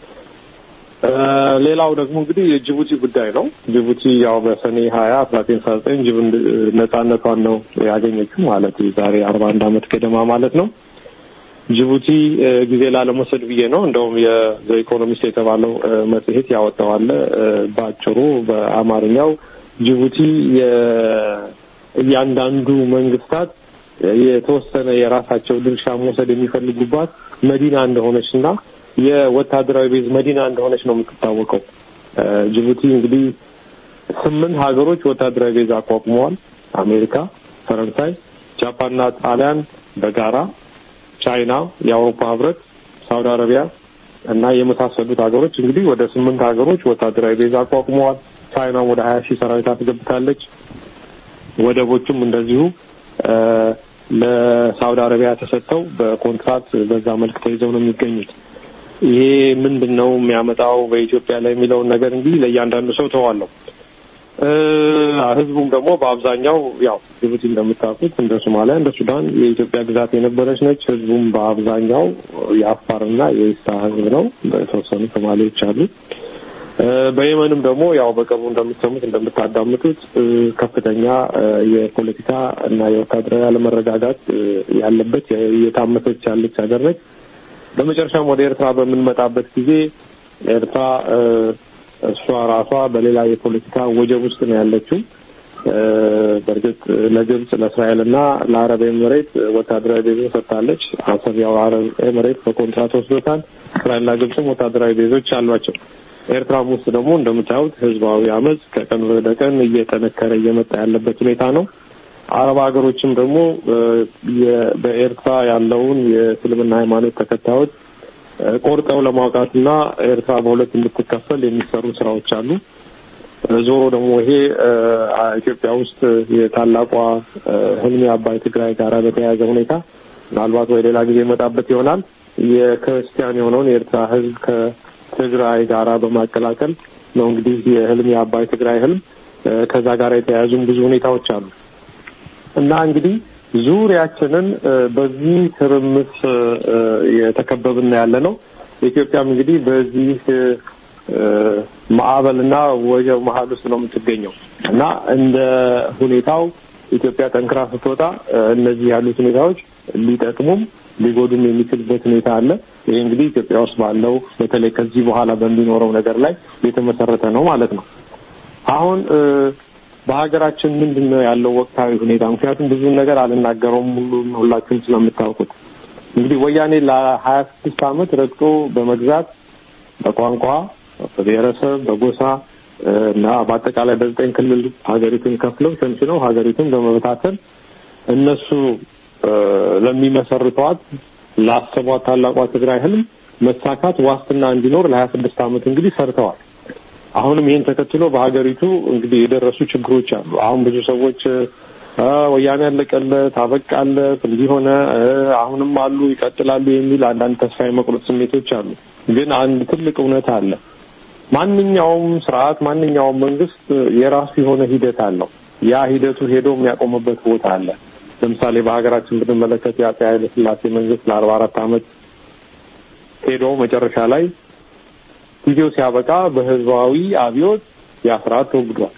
Speaker 5: ሌላው ደግሞ እንግዲህ የጅቡቲ ጉዳይ ነው። ጅቡቲ ያው በሰኔ 20 1979 ጅቡቲ ነጻነቷን ነው ያገኘችው ማለት ዛሬ 41 ዓመት ገደማ ማለት ነው። ጅቡቲ ጊዜ ላለመውሰድ ብዬ ነው እንደውም የኢኮኖሚስት የተባለው መጽሔት ያወጣው አለ ባጭሩ በአማርኛው ጅቡቲ የእያንዳንዱ መንግስታት የተወሰነ የራሳቸው ድርሻ መውሰድ የሚፈልጉባት መዲና እንደሆነችና የወታደራዊ ቤዝ መዲና እንደሆነች ነው የምትታወቀው። ጅቡቲ እንግዲህ 8 ሀገሮች ወታደራዊ ቤዝ አቋቁመዋል። አሜሪካ፣ ፈረንሳይ፣ ጃፓንና ጣሊያን በጋራ ቻይና፣ የአውሮፓ ህብረት፣ ሳውዲ አረቢያ እና የመሳሰሉት ሀገሮች እንግዲህ ወደ 8 ሀገሮች ወታደራዊ ቤዝ አቋቁመዋል። ቻይና ወደ 20,000 ሰራዊት አስገብታለች። ወደቦቹም እንደዚሁ ለሳውዲ አረቢያ ተሰጥተው በኮንትራክት በዛ መልክ ተይዘው ነው የሚገኙት። ይሄ ምንድነው የሚያመጣው በኢትዮጵያ ላይ የሚለውን ነገር እንግዲህ ለእያንዳንዱ ሰው ተዋለው። ህዝቡም ደግሞ በአብዛኛው ያው ጅቡቲ እንደምታውቁት እንደ ሶማሊያ እንደ ሱዳን የኢትዮጵያ ግዛት የነበረች ነች። ህዝቡም በአብዛኛው የአፋርና የኢሳ ህዝብ ነው። በተወሰኑ ሶማሌዎች አሉ። በየመንም ደግሞ ያው በቅርቡ እንደምትሰሙት እንደምታዳምጡት ከፍተኛ የፖለቲካ እና የወታደራዊ አለመረጋጋት ያለበት የታመሰች ያለች ሀገር ነች። በመጨረሻም ወደ ኤርትራ በምንመጣበት ጊዜ ኤርትራ እሷ ራሷ በሌላ የፖለቲካ ወጀብ ውስጥ ነው ያለችው። በእርግጥ ለግብጽ ለእስራኤልና ለአረብ ኤምሬት ወታደራዊ ቤዞች ሰጥታለች። አሰብ አረብ ኤምሬት በኮንትራት ወስዶታል። እስራኤልና ግብጽም ወታደራዊ ቤዞች አሏቸው። ኤርትራም ውስጥ ደግሞ እንደምታዩት ህዝባዊ አመጽ ከቀን ወደ ቀን እየጠነከረ እየመጣ ያለበት ሁኔታ ነው። አረብ ሀገሮችም ደግሞ በኤርትራ ያለውን የእስልምና ሃይማኖት ተከታዮች ቆርጠው ለማውጣትና ኤርትራ በሁለት እንድትከፈል የሚሰሩ ስራዎች አሉ። ዞሮ ደግሞ ይሄ ኢትዮጵያ ውስጥ የታላቋ ህልም አባይ ትግራይ ጋር በተያያዘ ሁኔታ ምናልባት ወይ ሌላ ጊዜ መጣበት ይሆናል። የክርስቲያን የሆነውን የኤርትራ ህዝብ ከትግራይ ጋር በማቀላቀል ነው እንግዲህ የህልም አባይ ትግራይ ህልም ከዛ ጋር የተያያዙ ብዙ ሁኔታዎች አሉ እና እንግዲህ ዙሪያችንን በዚህ ትርምስ የተከበብን ያለ ነው። ኢትዮጵያም እንግዲህ በዚህ ማዕበልና ወጀብ መሀል ውስጥ ነው የምትገኘው እና እንደ ሁኔታው ኢትዮጵያ ጠንክራ ስትወጣ እነዚህ ያሉት ሁኔታዎች ሊጠቅሙም ሊጎዱም የሚችልበት ሁኔታ አለ። ይሄ እንግዲህ ኢትዮጵያ ውስጥ ባለው በተለይ ከዚህ በኋላ በሚኖረው ነገር ላይ የተመሰረተ ነው ማለት ነው። አሁን በሀገራችን ምንድነው ያለው ወቅታዊ ሁኔታ? ምክንያቱም ብዙ ነገር አልናገረውም ሁላችሁም ስለምታውቁት። እንግዲህ ወያኔ ለ26 ዓመት ረግጦ በመግዛት በቋንቋ፣ በብሔረሰብ፣ በጎሳ እና በአጠቃላይ በ9 ክልል ሀገሪቱን ከፍለው ሸንሽነው ሀገሪቱን በመበታተን እነሱ ለሚመሰርቷት ላሰቧት ታላቋ ትግራይ ህልም መሳካት ዋስትና እንዲኖር ለ26 ዓመት እንግዲህ ሰርተዋል። አሁንም ይሄን ተከትሎ በሀገሪቱ እንግዲህ የደረሱ ችግሮች አሉ። አሁን ብዙ ሰዎች ወያኔ ያለቀለት አበቃለት እንዲሆነ አሁንም አሉ ይቀጥላሉ የሚል አንዳንድ ተስፋ የመቁረጥ ስሜቶች አሉ። ግን አንድ ትልቅ እውነት አለ። ማንኛውም ስርዓት ማንኛውም መንግስት የራሱ የሆነ ሂደት አለው። ያ ሂደቱ ሄዶ የሚያቆምበት ቦታ አለ። ለምሳሌ በሀገራችን ብንመለከት የአፄ ኃይለ ሥላሴ መንግስት ለ44 ዓመት ሄዶ መጨረሻ ላይ ጊዜው ሲያበቃ በህዝባዊ አብዮት ያ11 ተወግዷል።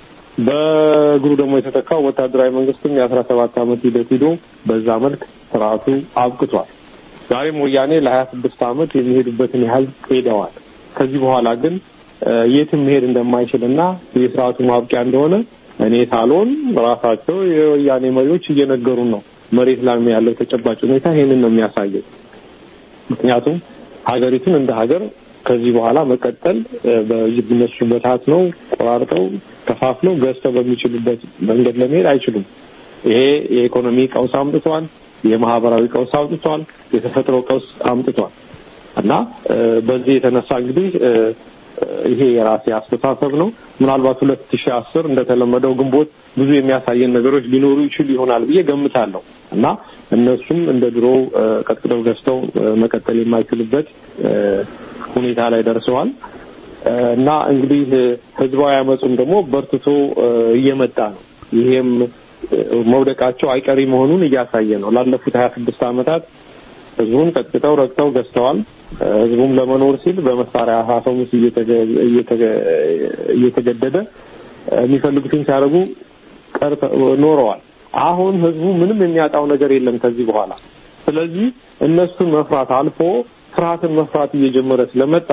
Speaker 5: በእግሩ ደግሞ የተተካው ወታደራዊ መንግስትም የ17 ዓመት ሂደት ሄዶ በዛ መልክ ስርዓቱ አብቅቷል። ዛሬም ወያኔ ለ26 ዓመት የሚሄዱበትን ያህል ሄደዋል። ከዚህ በኋላ ግን የትም መሄድ እንደማይችልና የስርዓቱ ማብቂያ እንደሆነ እኔ ሳልሆን ራሳቸው የወያኔ መሪዎች እየነገሩን ነው። መሬት ላይ ያለው ተጨባጭ ሁኔታ ይሄንን ነው የሚያሳየው። ምክንያቱም ሀገሪቱን እንደ ሀገር ከዚህ በኋላ መቀጠል በእነሱ በታት ነው ቆራርጠው ከፋፍለው ገዝተው በሚችሉበት መንገድ ለመሄድ አይችሉም። ይሄ የኢኮኖሚ ቀውስ አምጥቷል፣ የማህበራዊ ቀውስ አምጥቷል፣ የተፈጥሮ ቀውስ አምጥቷል እና በዚህ የተነሳ እንግዲህ ይሄ የራሴ አስተሳሰብ ነው። ምናልባት 2010 እንደተለመደው ግንቦት ብዙ የሚያሳየን ነገሮች ሊኖሩ ይችሉ ይሆናል ብዬ ገምታለሁ እና እነሱም እንደ ድሮ ቀጥቅጠው ገዝተው መቀጠል የማይችሉበት ሁኔታ ላይ ደርሰዋል እና እንግዲህ ህዝባዊ አመጹም ደግሞ በርትቶ እየመጣ ነው። ይሄም መውደቃቸው አይቀሪ መሆኑን እያሳየ ነው። ላለፉት 26 ዓመታት ህዝቡን ቀጥቅጠው ረግጠው ገዝተዋል። ህዝቡም ለመኖር ሲል በመሳሪያ አሳሙስ እየተገደደ የሚፈልጉትን ሲያደርጉ ኖረዋል። አሁን ህዝቡ ምንም የሚያጣው ነገር የለም ከዚህ በኋላ። ስለዚህ እነሱን መፍራት አልፎ ፍርሃትን መፍራት እየጀመረ ስለመጣ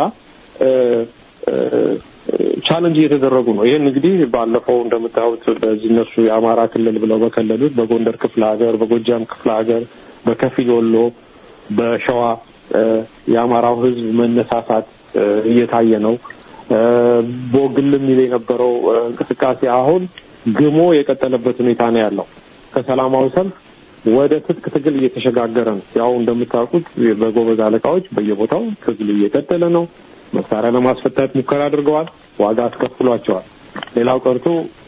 Speaker 5: ቻሌንጅ እየተደረጉ ነው። ይሄን እንግዲህ ባለፈው እንደምታዩት በዚህ እነሱ የአማራ ክልል ብለው በከለሉት በጎንደር ክፍለ ሀገር፣ በጎጃም ክፍለ ሀገር፣ በከፊል ወሎ፣ በሸዋ የአማራው ህዝብ መነሳሳት እየታየ ነው። ቦግልም ይል የነበረው እንቅስቃሴ አሁን ግሞ የቀጠለበት ሁኔታ ነው ያለው። ከሰላማዊ ሰልፍ ወደ ትጥቅ ትግል እየተሸጋገረ ነው። ያው እንደምታውቁት በጎበዝ አለቃዎች በየቦታው ትግል እየቀጠለ ነው። መሳሪያ ለማስፈታት ሙከራ አድርገዋል፣ ዋጋ አስከፍሏቸዋል። ሌላው ቀርቶ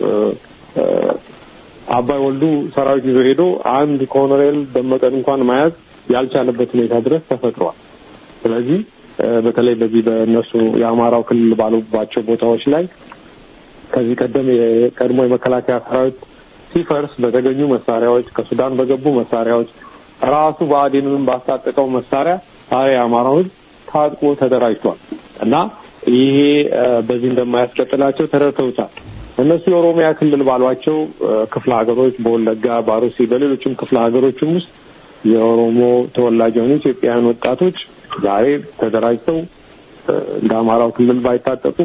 Speaker 5: አባይ ወልዱ ሰራዊት ይዞ ሄዶ አንድ ኮሎኔል ደመቀን እንኳን መያዝ ያልቻለበት ሁኔታ ድረስ ተፈጥሯል። ስለዚህ በተለይ በዚህ በእነሱ የአማራው ክልል ባሉባቸው ቦታዎች ላይ ከዚህ ቀደም የቀድሞ የመከላከያ ሰራዊት ሲፈርስ በተገኙ መሳሪያዎች ከሱዳን በገቡ መሳሪያዎች ራሱ በአዴንም ባስታጠቀው መሳሪያ የአማራው ህዝብ ታጥቆ ተደራጅቷል እና ይሄ በዚህ እንደማያስቀጥላቸው ተረድተውታል። እነሱ የኦሮሚያ ክልል ባሏቸው ክፍለ ሀገሮች በወለጋ፣ ባሩሲ፣ በሌሎችም ክፍለ ሀገሮችም ውስጥ የኦሮሞ ተወላጅ የሆኑ ኢትዮጵያውያን ወጣቶች ዛሬ ተደራጅተው እንደ አማራው ክልል ባይታጠቁም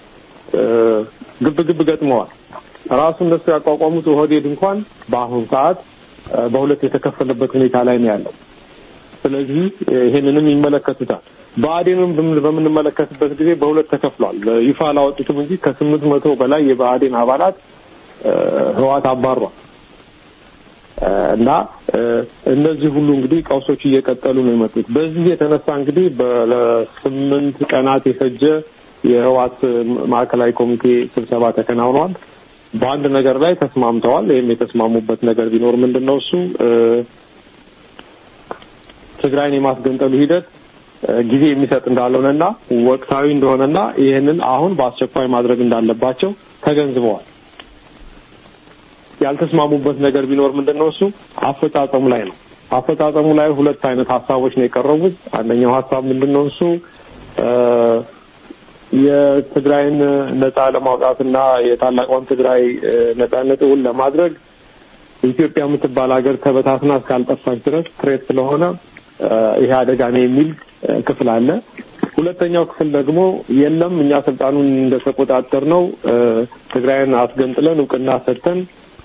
Speaker 5: ግብ ገጥመዋል። ራሱ እነሱ ያቋቋሙት ኦህዴድ እንኳን በአሁኑ ሰዓት በሁለት የተከፈለበት ሁኔታ ላይ ነው ያለው። ስለዚህ ይሄንንም ይመለከቱታል። በአዴንም በምንመለከትበት ጊዜ በሁለት ተከፍሏል። ይፋ አላወጡትም እንጂ ከ800 በላይ የባዴን አባላት ህዋት አባሯል እና እነዚህ ሁሉ እንግዲህ ቀውሶች እየቀጠሉ ነው የመጡት። በዚህ የተነሳ እንግዲህ በ8 ቀናት የፈጀ የህዋት ማዕከላዊ ኮሚቴ ስብሰባ ተከናውኗል። በአንድ ነገር ላይ ተስማምተዋል። ይሄም የተስማሙበት ነገር ቢኖር ምንድነው እሱ ትግራይን የማስገንጠሉ ሂደት ጊዜ የሚሰጥ እንዳልሆነና ወቅታዊ እንደሆነና ይሄንን አሁን በአስቸኳይ ማድረግ እንዳለባቸው ተገንዝበዋል። ያልተስማሙበት ነገር ቢኖር ምንድነው እሱ አፈጻጸሙ ላይ ነው። አፈጻጸሙ ላይ ሁለት አይነት ሐሳቦች ነው የቀረቡት። አንደኛው ሐሳብ ምንድነው እሱ የትግራይን ነፃ ለማውጣትና የታላቋን ትግራይ ነፃነትን ለማድረግ ኢትዮጵያ የምትባል ሀገር ተበታትና እስካልጠፋች ድረስ ትሬት ስለሆነ ይሄ አደጋ ነው የሚል ክፍል አለ። ሁለተኛው ክፍል ደግሞ የለም እኛ ስልጣኑን እንደተቆጣጠር ነው ትግራይን አስገንጥለን እውቅና ሰጥተን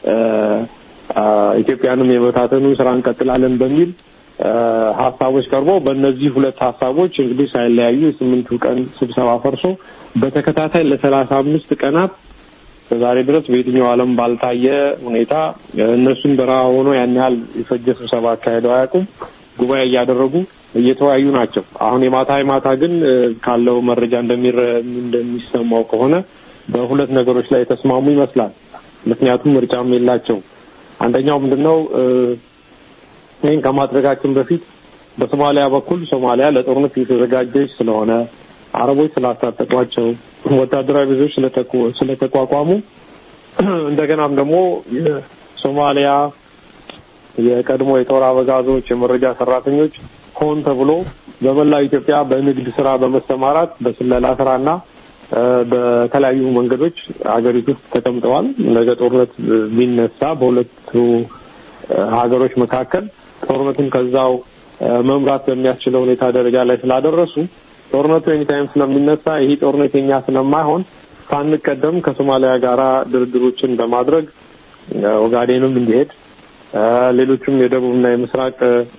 Speaker 5: ኢትዮጵያንም የመታተኑ ስራ እንቀጥላለን በሚል ሐሳቦች ቀርቦ በእነዚህ ሁለት ሐሳቦች እንግዲህ ሳይለያዩ 8 ቀን ስብሰባ ፈርሶ በተከታታይ ለ35 ቀናት በዛሬ ድረስ በየትኛው ዓለም ባልታየ ሁኔታ እነሱን በረሃ ሆኖ ያን ያህል የፈጀ ስብሰባ አካሄደው አያውቁም። ጉባኤ እያደረጉ እየተወያዩ ናቸው። አሁን የማታ ግን ካለው መረጃ እንደሚሰማው ከሆነ በሁለት ነገሮች ላይ ተስማሙ ይመስላል። ምክንያቱም ምርጫም የላቸው። አንደኛው ምንድነው ይህን ከማድረጋችን በፊት በሶማሊያ በኩል ሶማሊያ ለጦርነት እየተዘጋጀች ስለሆነ አረቦች ስላስታጠቋቸው ወታደራዊ ቤዞች ስለተቋቋሙ እንደገናም ደግሞ የሶማሊያ የቀድሞ የጦር አበጋዞች የመረጃ ሰራተኞች ሆን ተብሎ በመላው ኢትዮጵያ በንግድ ስራ በመሰማራት በስለላ ስራና በተለያዩ መንገዶች አገሪቱ ውስጥ ተቀምጠዋል። ነገ ጦርነት ቢነሳ በሁለቱ ሀገሮች መካከል ጦርነቱን ከዛው መምራት በሚያስችለው ሁኔታ ደረጃ ላይ ስላደረሱ ጦርነቱ ኤኒታይም ስለሚነሳ ይሄ ጦርነት የኛ ስለማይሆን ሳንቀደም ከሶማሊያ ጋራ ድርድሮችን በማድረግ ኦጋዴንም እንዲሄድ ሌሎችም የደቡብና የምስራቅ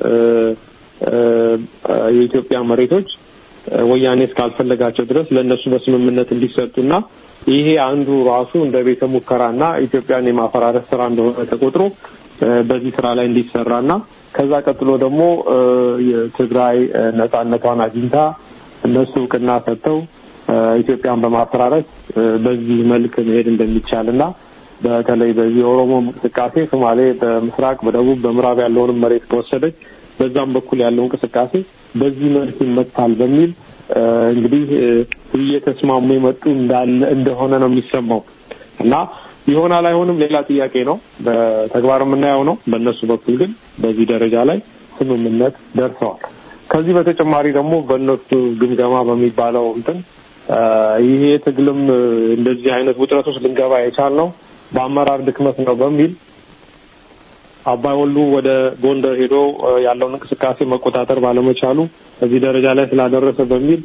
Speaker 5: የኢትዮጵያ መሬቶች ወያኔ እስካልፈለጋቸው ድረስ ለነሱ በስምምነት እንዲሰጡና ይሄ አንዱ ራሱ እንደ ቤተ ሙከራና ኢትዮጵያን የማፈራረስ ስራ እንደሆነ ተቆጥሮ በዚህ ስራ ላይ እንዲሰራና ከዛ ቀጥሎ ደግሞ የትግራይ ነጻነቷን አግኝታ እነሱ እውቅና ሰጥተው ኢትዮጵያን በማፈራረስ በዚህ መልክ መሄድ እንደሚቻልና በተለይ በዚህ ኦሮሞ እንቅስቃሴ ሶማሌ በምስራቅ በደቡብ በምዕራብ ያለውን መሬት ከወሰደች በዛም በኩል ያለው እንቅስቃሴ በዚህ መልክ ይመታል በሚል እንግዲህ እየተስማሙ የመጡ እንደሆነ ነው የሚሰማው እና ይሆናል አይሆንም ሌላ ጥያቄ ነው። በተግባር የምናየው ነው። በእነሱ በኩል ግን በዚህ ደረጃ ላይ ስምምነት ደርሰዋል። ከዚህ በተጨማሪ ደግሞ በእነሱ ግምገማ በሚባለው ይሄ ትግልም እንደዚህ አይነት ውጥረት ውስጥ ልንገባ የቻልነው በአመራር ድክመት ነው በሚል አባይ ወሉ ወደ ጎንደር ሄዶ ያለውን እንቅስቃሴ መቆጣጠር ባለመቻሉ እዚህ ደረጃ ላይ ስላደረሰ በሚል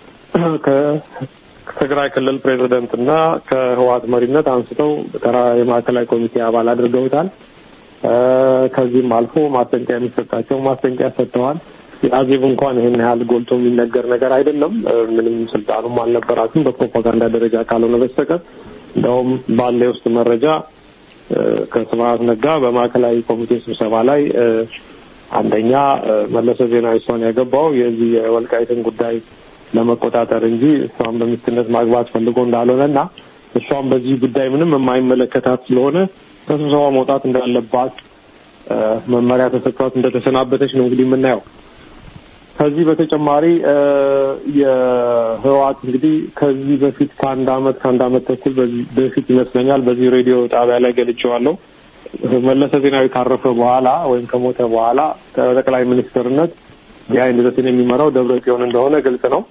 Speaker 5: ከትግራይ ክልል ፕሬዝዳንትና ከህወሓት መሪነት አንስተው ተራ የማዕከላዊ ኮሚቴ አባል አድርገውታል። ከዚህም አልፎ ማስጠንቀቂያ የሚሰጣቸው ማስጠንቀቂያ ሰጥተዋል። የአዜብ እንኳን ይሄን ያህል ጎልቶ የሚነገር ነገር አይደለም። ምንም ስልጣኑም አልነበራትም በፕሮፓጋንዳ ደረጃ ካልሆነ በስተቀር እንደውም ባለ ውስጥ መረጃ ከስብሐት ነጋ በማዕከላዊ ኮሚቴ ስብሰባ ላይ አንደኛ መለሰ ዜናዊ እሷን ያገባው የዚህ የወልቃይትን ጉዳይ ለመቆጣጠር እንጂ እሷን በሚስትነት ማግባት ፈልጎ እንዳልሆነና እሷን በዚህ ጉዳይ ምንም የማይመለከታት ስለሆነ ከስብሰባ መውጣት እንዳለባት መመሪያ ተሰጥቷት እንደተሰናበተች ነው እንግዲህ የምናየው። ከዚህ በተጨማሪ የህወሓት እንግዲህ ከዚህ በፊት ከአንድ አመት ተኩል በፊት ይመስለኛል በዚህ ሬዲዮ ጣቢያ ላይ ገልጬዋለሁ። መለሰ ዜናዊ ካረፈ በኋላ ወይም ከሞተ በኋላ ጠቅላይ ሚኒስትርነት የአይንዘትን የሚመራው ደብረጽዮን እንደሆነ ግልጽ ነው።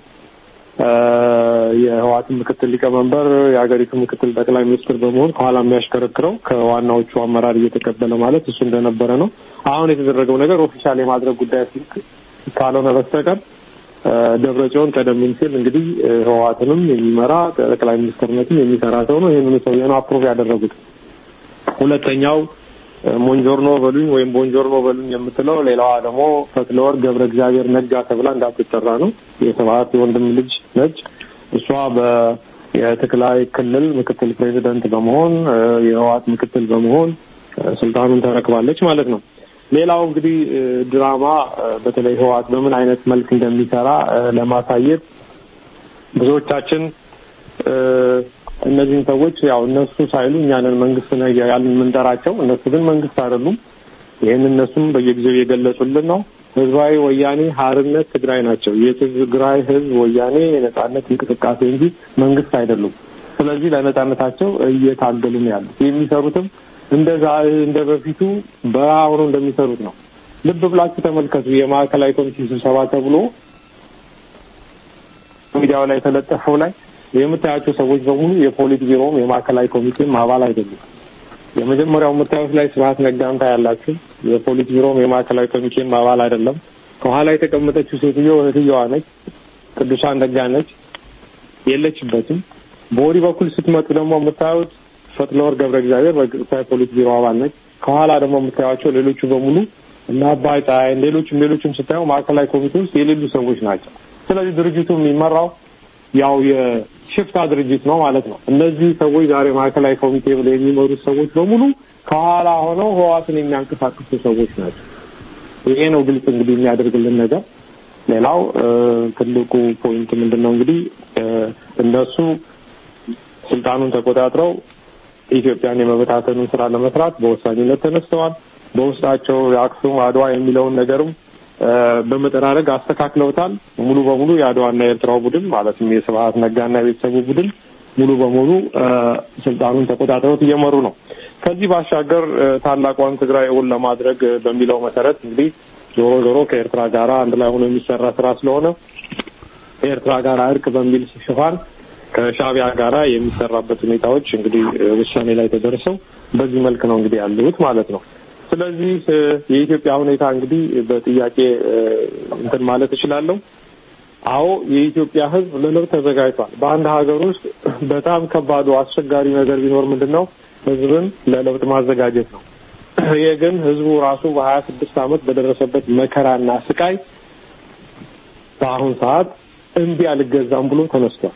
Speaker 5: የህወሓት ምክትል ሊቀመንበር የሀገሪቱ ምክትል ጠቅላይ ሚኒስትር በመሆን ከኋላ የሚያሽከረክረው ከዋናዎቹ አመራር እየተቀበለ ማለት እሱ እንደነበረ ነው። አሁን የተደረገው ነገር ኦፊሻል የማድረግ ጉዳይ ካልሆነ በስተቀር ደብረጽዮን ቀደም ሲል እንግዲህ ህወሓትንም የሚመራ ጠቅላይ ሚኒስትርነትን የሚሰራ ሰው ነው። ይሄንን ሰው ነው አፕሮቭ ያደረጉት። ሁለተኛው ሞንጆርኖ በሉኝ ወይም ቦንጆርኖ በሉኝ የምትለው ሌላዋ ደግሞ ፈትለወርቅ ገብረ እግዚአብሔር ነጋ ተብላ እንዳትጠራ ነው። የስብሐት ወንድም ልጅ ነች። እሷ የትግራይ ክልል ምክትል ፕሬዝዳንት በመሆን የህወሓት ምክትል በመሆን ስልጣኑን ተረክባለች ማለት ነው። ሌላው እንግዲህ ድራማ በተለይ ህወሓት በምን አይነት መልክ እንደሚሰራ ለማሳየት ብዙዎቻችን እነዚህን ሰዎች ያው እነሱ ሳይሉ እኛንን መንግስት ነው ያልን ምንጠራቸው፣ እነሱ ግን መንግስት አይደሉም። ይሄን እነሱም በየጊዜው እየገለጹልን ነው። ህዝባዊ ወያኔ ሓርነት ትግራይ ናቸው። የትግራይ ህዝብ ወያኔ የነጻነት እንቅስቃሴ እንጂ መንግስት አይደሉም። ስለዚህ ለነጻነታቸው እየታገሉ ነው ያሉት። የሚሰሩትም እንደ በፊቱ በአሁኑ እንደሚሰሩት ነው። ልብ ብላችሁ ተመልከቱ። የማዕከላዊ ኮሚቴ ስብሰባ ተብሎ ሚዲያው ላይ ተለጠፈው ላይ የምታያቸው ሰዎች በሙሉ የፖሊት ቢሮም የማዕከላዊ ኮሚቴም አባል አይደሉም። የመጀመሪያው የምታዩት ላይ ስብሐት ነጋንታ ያላችሁ የፖሊት ቢሮም የማዕከላዊ ኮሚቴም አባል አይደለም። ከኋላ የተቀመጠችው ሴትዮ እህትየዋ ነች። ቅዱሳን ነጋነች የለችበትም። በወዲህ በኩል ስትመጡ ደግሞ የምታዩት ፈትለወርቅ ገብረ እግዚአብሔር በቅርታ ፖሊስ ቢሮ አባል ነች። ከኋላ ደግሞ የምታዩቸው ሌሎቹ በሙሉ እና ባይታይ ሌሎችም ስታዩ ማዕከላዊ ኮሚቴ ውስጥ የሌሉ ሰዎች ናቸው። ስለዚህ ድርጅቱ የሚመራው ያው የሽፍታ ድርጅት ነው ማለት ነው። እነዚህ ሰዎች ዛሬ ማዕከላዊ ኮሚቴ ብለው የሚመሩት ሰዎች በሙሉ ከኋላ ሆነው ህዋትን የሚያንቀሳቅሱ ሰዎች ናቸው። ይሄ ነው ግልጽ እንግዲህ የሚያደርግልን ነገር። ሌላው ትልቁ ፖይንት ምንድነው እንግዲህ እነሱ ስልጣኑን ተቆጣጥረው ኢትዮጵያን የመበታተኑን ስራ ለመስራት በወሳኝነት ተነስተዋል። በውስጣቸው የአክሱም አድዋ የሚለውን ነገርም በመጠራረግ አስተካክለውታል። ሙሉ በሙሉ የአድዋና የኤርትራው ቡድን ማለትም የስብሐት ነጋና የቤተሰቡ ቡድን ሙሉ በሙሉ ስልጣኑን ተቆጣጥረው እየመሩ ነው። ከዚህ ባሻገር ታላቋን ትግራይ እውን ለማድረግ በሚለው መሰረት እንግዲህ ዞሮ ከኤርትራ ጋር አንድ ላይ ሆኖ የሚሰራ ስራ ስለሆነ ኤርትራ ጋር እርቅ በሚል ሽፋን ከሻዕቢያ ጋራ የሚሰራበት ሁኔታዎች እንግዲህ ውሳኔ ላይ ተደርሰው በዚህ መልክ ነው እንግዲህ ያሉት ማለት ነው። ስለዚህ የኢትዮጵያ ሁኔታ እንግዲህ በጥያቄ እንትን ማለት እችላለሁ። አዎ የኢትዮጵያ ሕዝብ ለለውጥ ተዘጋጅቷል። በአንድ ሀገር ውስጥ በጣም ከባዱ አስቸጋሪ ነገር ቢኖር ምንድነው? ሕዝብን ለለውጥ ማዘጋጀት ነው። ይሄ ግን ሕዝቡ ራሱ በ26 ዓመት በደረሰበት መከራና ስቃይ በአሁን ሰዓት እንቢ አልገዛም ብሎ ተነስቷል።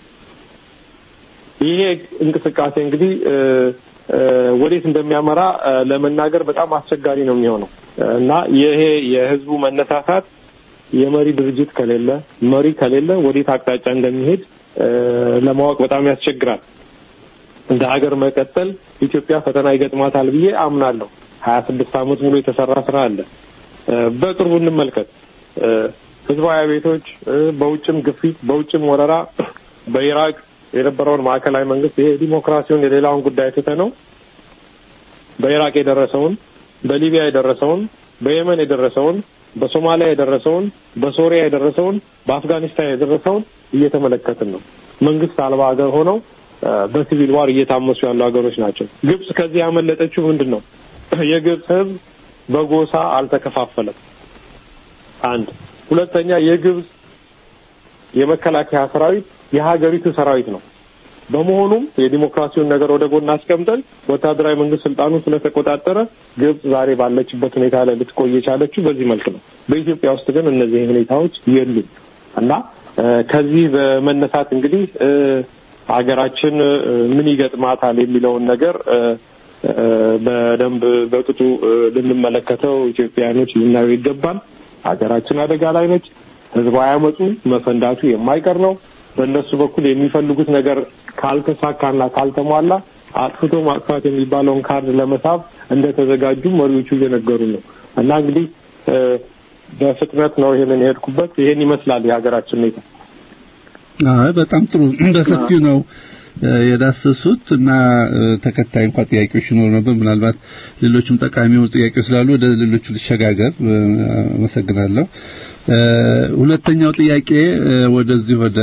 Speaker 5: ይሄ እንቅስቃሴ እንግዲህ ወዴት እንደሚያመራ ለመናገር በጣም አስቸጋሪ ነው የሚሆነው እና ይሄ የህዝቡ መነሳሳት የመሪ ድርጅት ከሌለ መሪ ከሌለ ወዴት አቅጣጫ እንደሚሄድ ለማወቅ በጣም ያስቸግራል። እንደ ሀገር መቀጠል ኢትዮጵያ ፈተና ይገጥማታል ብዬ አምናለሁ። 26 ዓመት ሙሉ የተሰራ ስራ አለ። በቅርቡ እንመልከት። ህዝባዊ ቤቶች በውጭም ግፊት በውጭም ወረራ በኢራቅ የነበረውን ማዕከላዊ መንግስት ይሄ ዲሞክራሲውን የሌላውን ጉዳይ ተተነው በኢራቅ የደረሰውን በሊቢያ የደረሰውን በየመን የደረሰውን በሶማሊያ የደረሰውን በሶሪያ የደረሰውን በአፍጋኒስታን የደረሰውን እየተመለከትን ነው። መንግስት አልባ ሀገር ሆነው በሲቪል ዋር እየታመሱ ያሉ ሀገሮች ናቸው። ግብጽ ከዚህ ያመለጠችው ምንድነው? የግብጽ ህዝብ በጎሳ አልተከፋፈለም። አንድ ሁለተኛ የግብጽ የመከላከያ ሰራዊት የሀገሪቱ ሰራዊት ነው። በመሆኑም የዲሞክራሲውን ነገር ወደ ጎን አስቀምጠን ወታደራዊ መንግስት ስልጣኑን ስለተቆጣጠረ ግብጽ ዛሬ ባለችበት ሁኔታ ላይ ልትቆይ የቻለችው በዚህ መልክ ነው። በኢትዮጵያ ውስጥ ግን እነዚህ ሁኔታዎች የሉም እና ከዚህ በመነሳት እንግዲህ ሀገራችን ምን ይገጥማታል የሚለውን ነገር በደንብ በቅጡ ልንመለከተው ኢትዮጵያኖች ልናየው ይገባል። ሀገራችን አደጋ ላይ ነች። ህዝባዊ አመጹ መፈንዳቱ የማይቀር ነው። በእነሱ በኩል የሚፈልጉት ነገር ካልተሳካና ካልተሟላ አጥፍቶ ማጥፋት የሚባለውን ካርድ ለመሳብ እንደተዘጋጁ መሪዎቹ እየነገሩ ነው እና እንግዲህ በፍጥነት ነው ይሄንን ሄድኩበት። ይሄን ይመስላል የሀገራችን ሁኔታ።
Speaker 4: በጣም ጥሩ በሰፊው ነው የዳሰሱት እና ተከታይ እንኳን ጥያቄዎች ይኖሩ ነበር። ምናልባት ሌሎችም ጠቃሚው ጥያቄዎች ስላሉ ወደ ሌሎቹ ልሸጋገር። አመሰግናለሁ። ሁለተኛው ጥያቄ ወደዚህ ወደ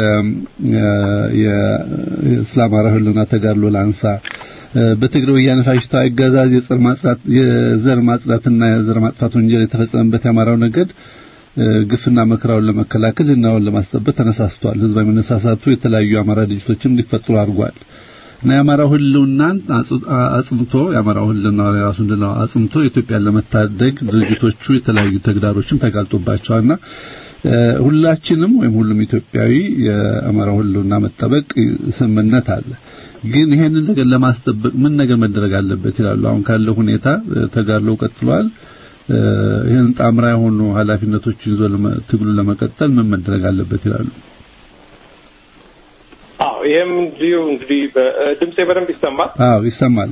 Speaker 4: የእስላም አራህልና ተጋድሎ ላንሳ። በትግራይ ወያነ ፋሽስታዊ አገዛዝ የዘር ማጽዳትና የዘር ማጥፋት ወንጀል የተፈጸመበት የአማራው ነገድ ግፍና መከራውን ለመከላከል እናውን ለማስጠበቅ ተነሳስቷል። ህዝባዊ መነሳሳቱ የተለያዩ አማራ ድርጅቶችን እንዲፈጠሩ አድርጓል እና የአማራው ህልውናን አጽንቶ የአማራው ህልውና ራሱን አጽንቶ ኢትዮጵያን ለመታደግ ድርጅቶቹ የተለያዩ ተግዳሮችን ተጋልጦባቸዋልና ሁላችንም ወይም ሁሉም ኢትዮጵያዊ የአማራው ህልውና መጠበቅ ስምምነት አለ። ግን ይሄንን ነገር ለማስጠበቅ ምን ነገር መደረግ አለበት ይላሉ? አሁን ካለው ሁኔታ ተጋድሎ ቀጥሏል። ይሄን ጣምራ የሆኑ ኃላፊነቶችን ይዞ ትግሉን ለመቀጠል ምን መደረግ አለበት ይላሉ?
Speaker 5: ይሄም እንግዲህ በድምጼ በደንብ ይሰማል?
Speaker 4: ይሰማል።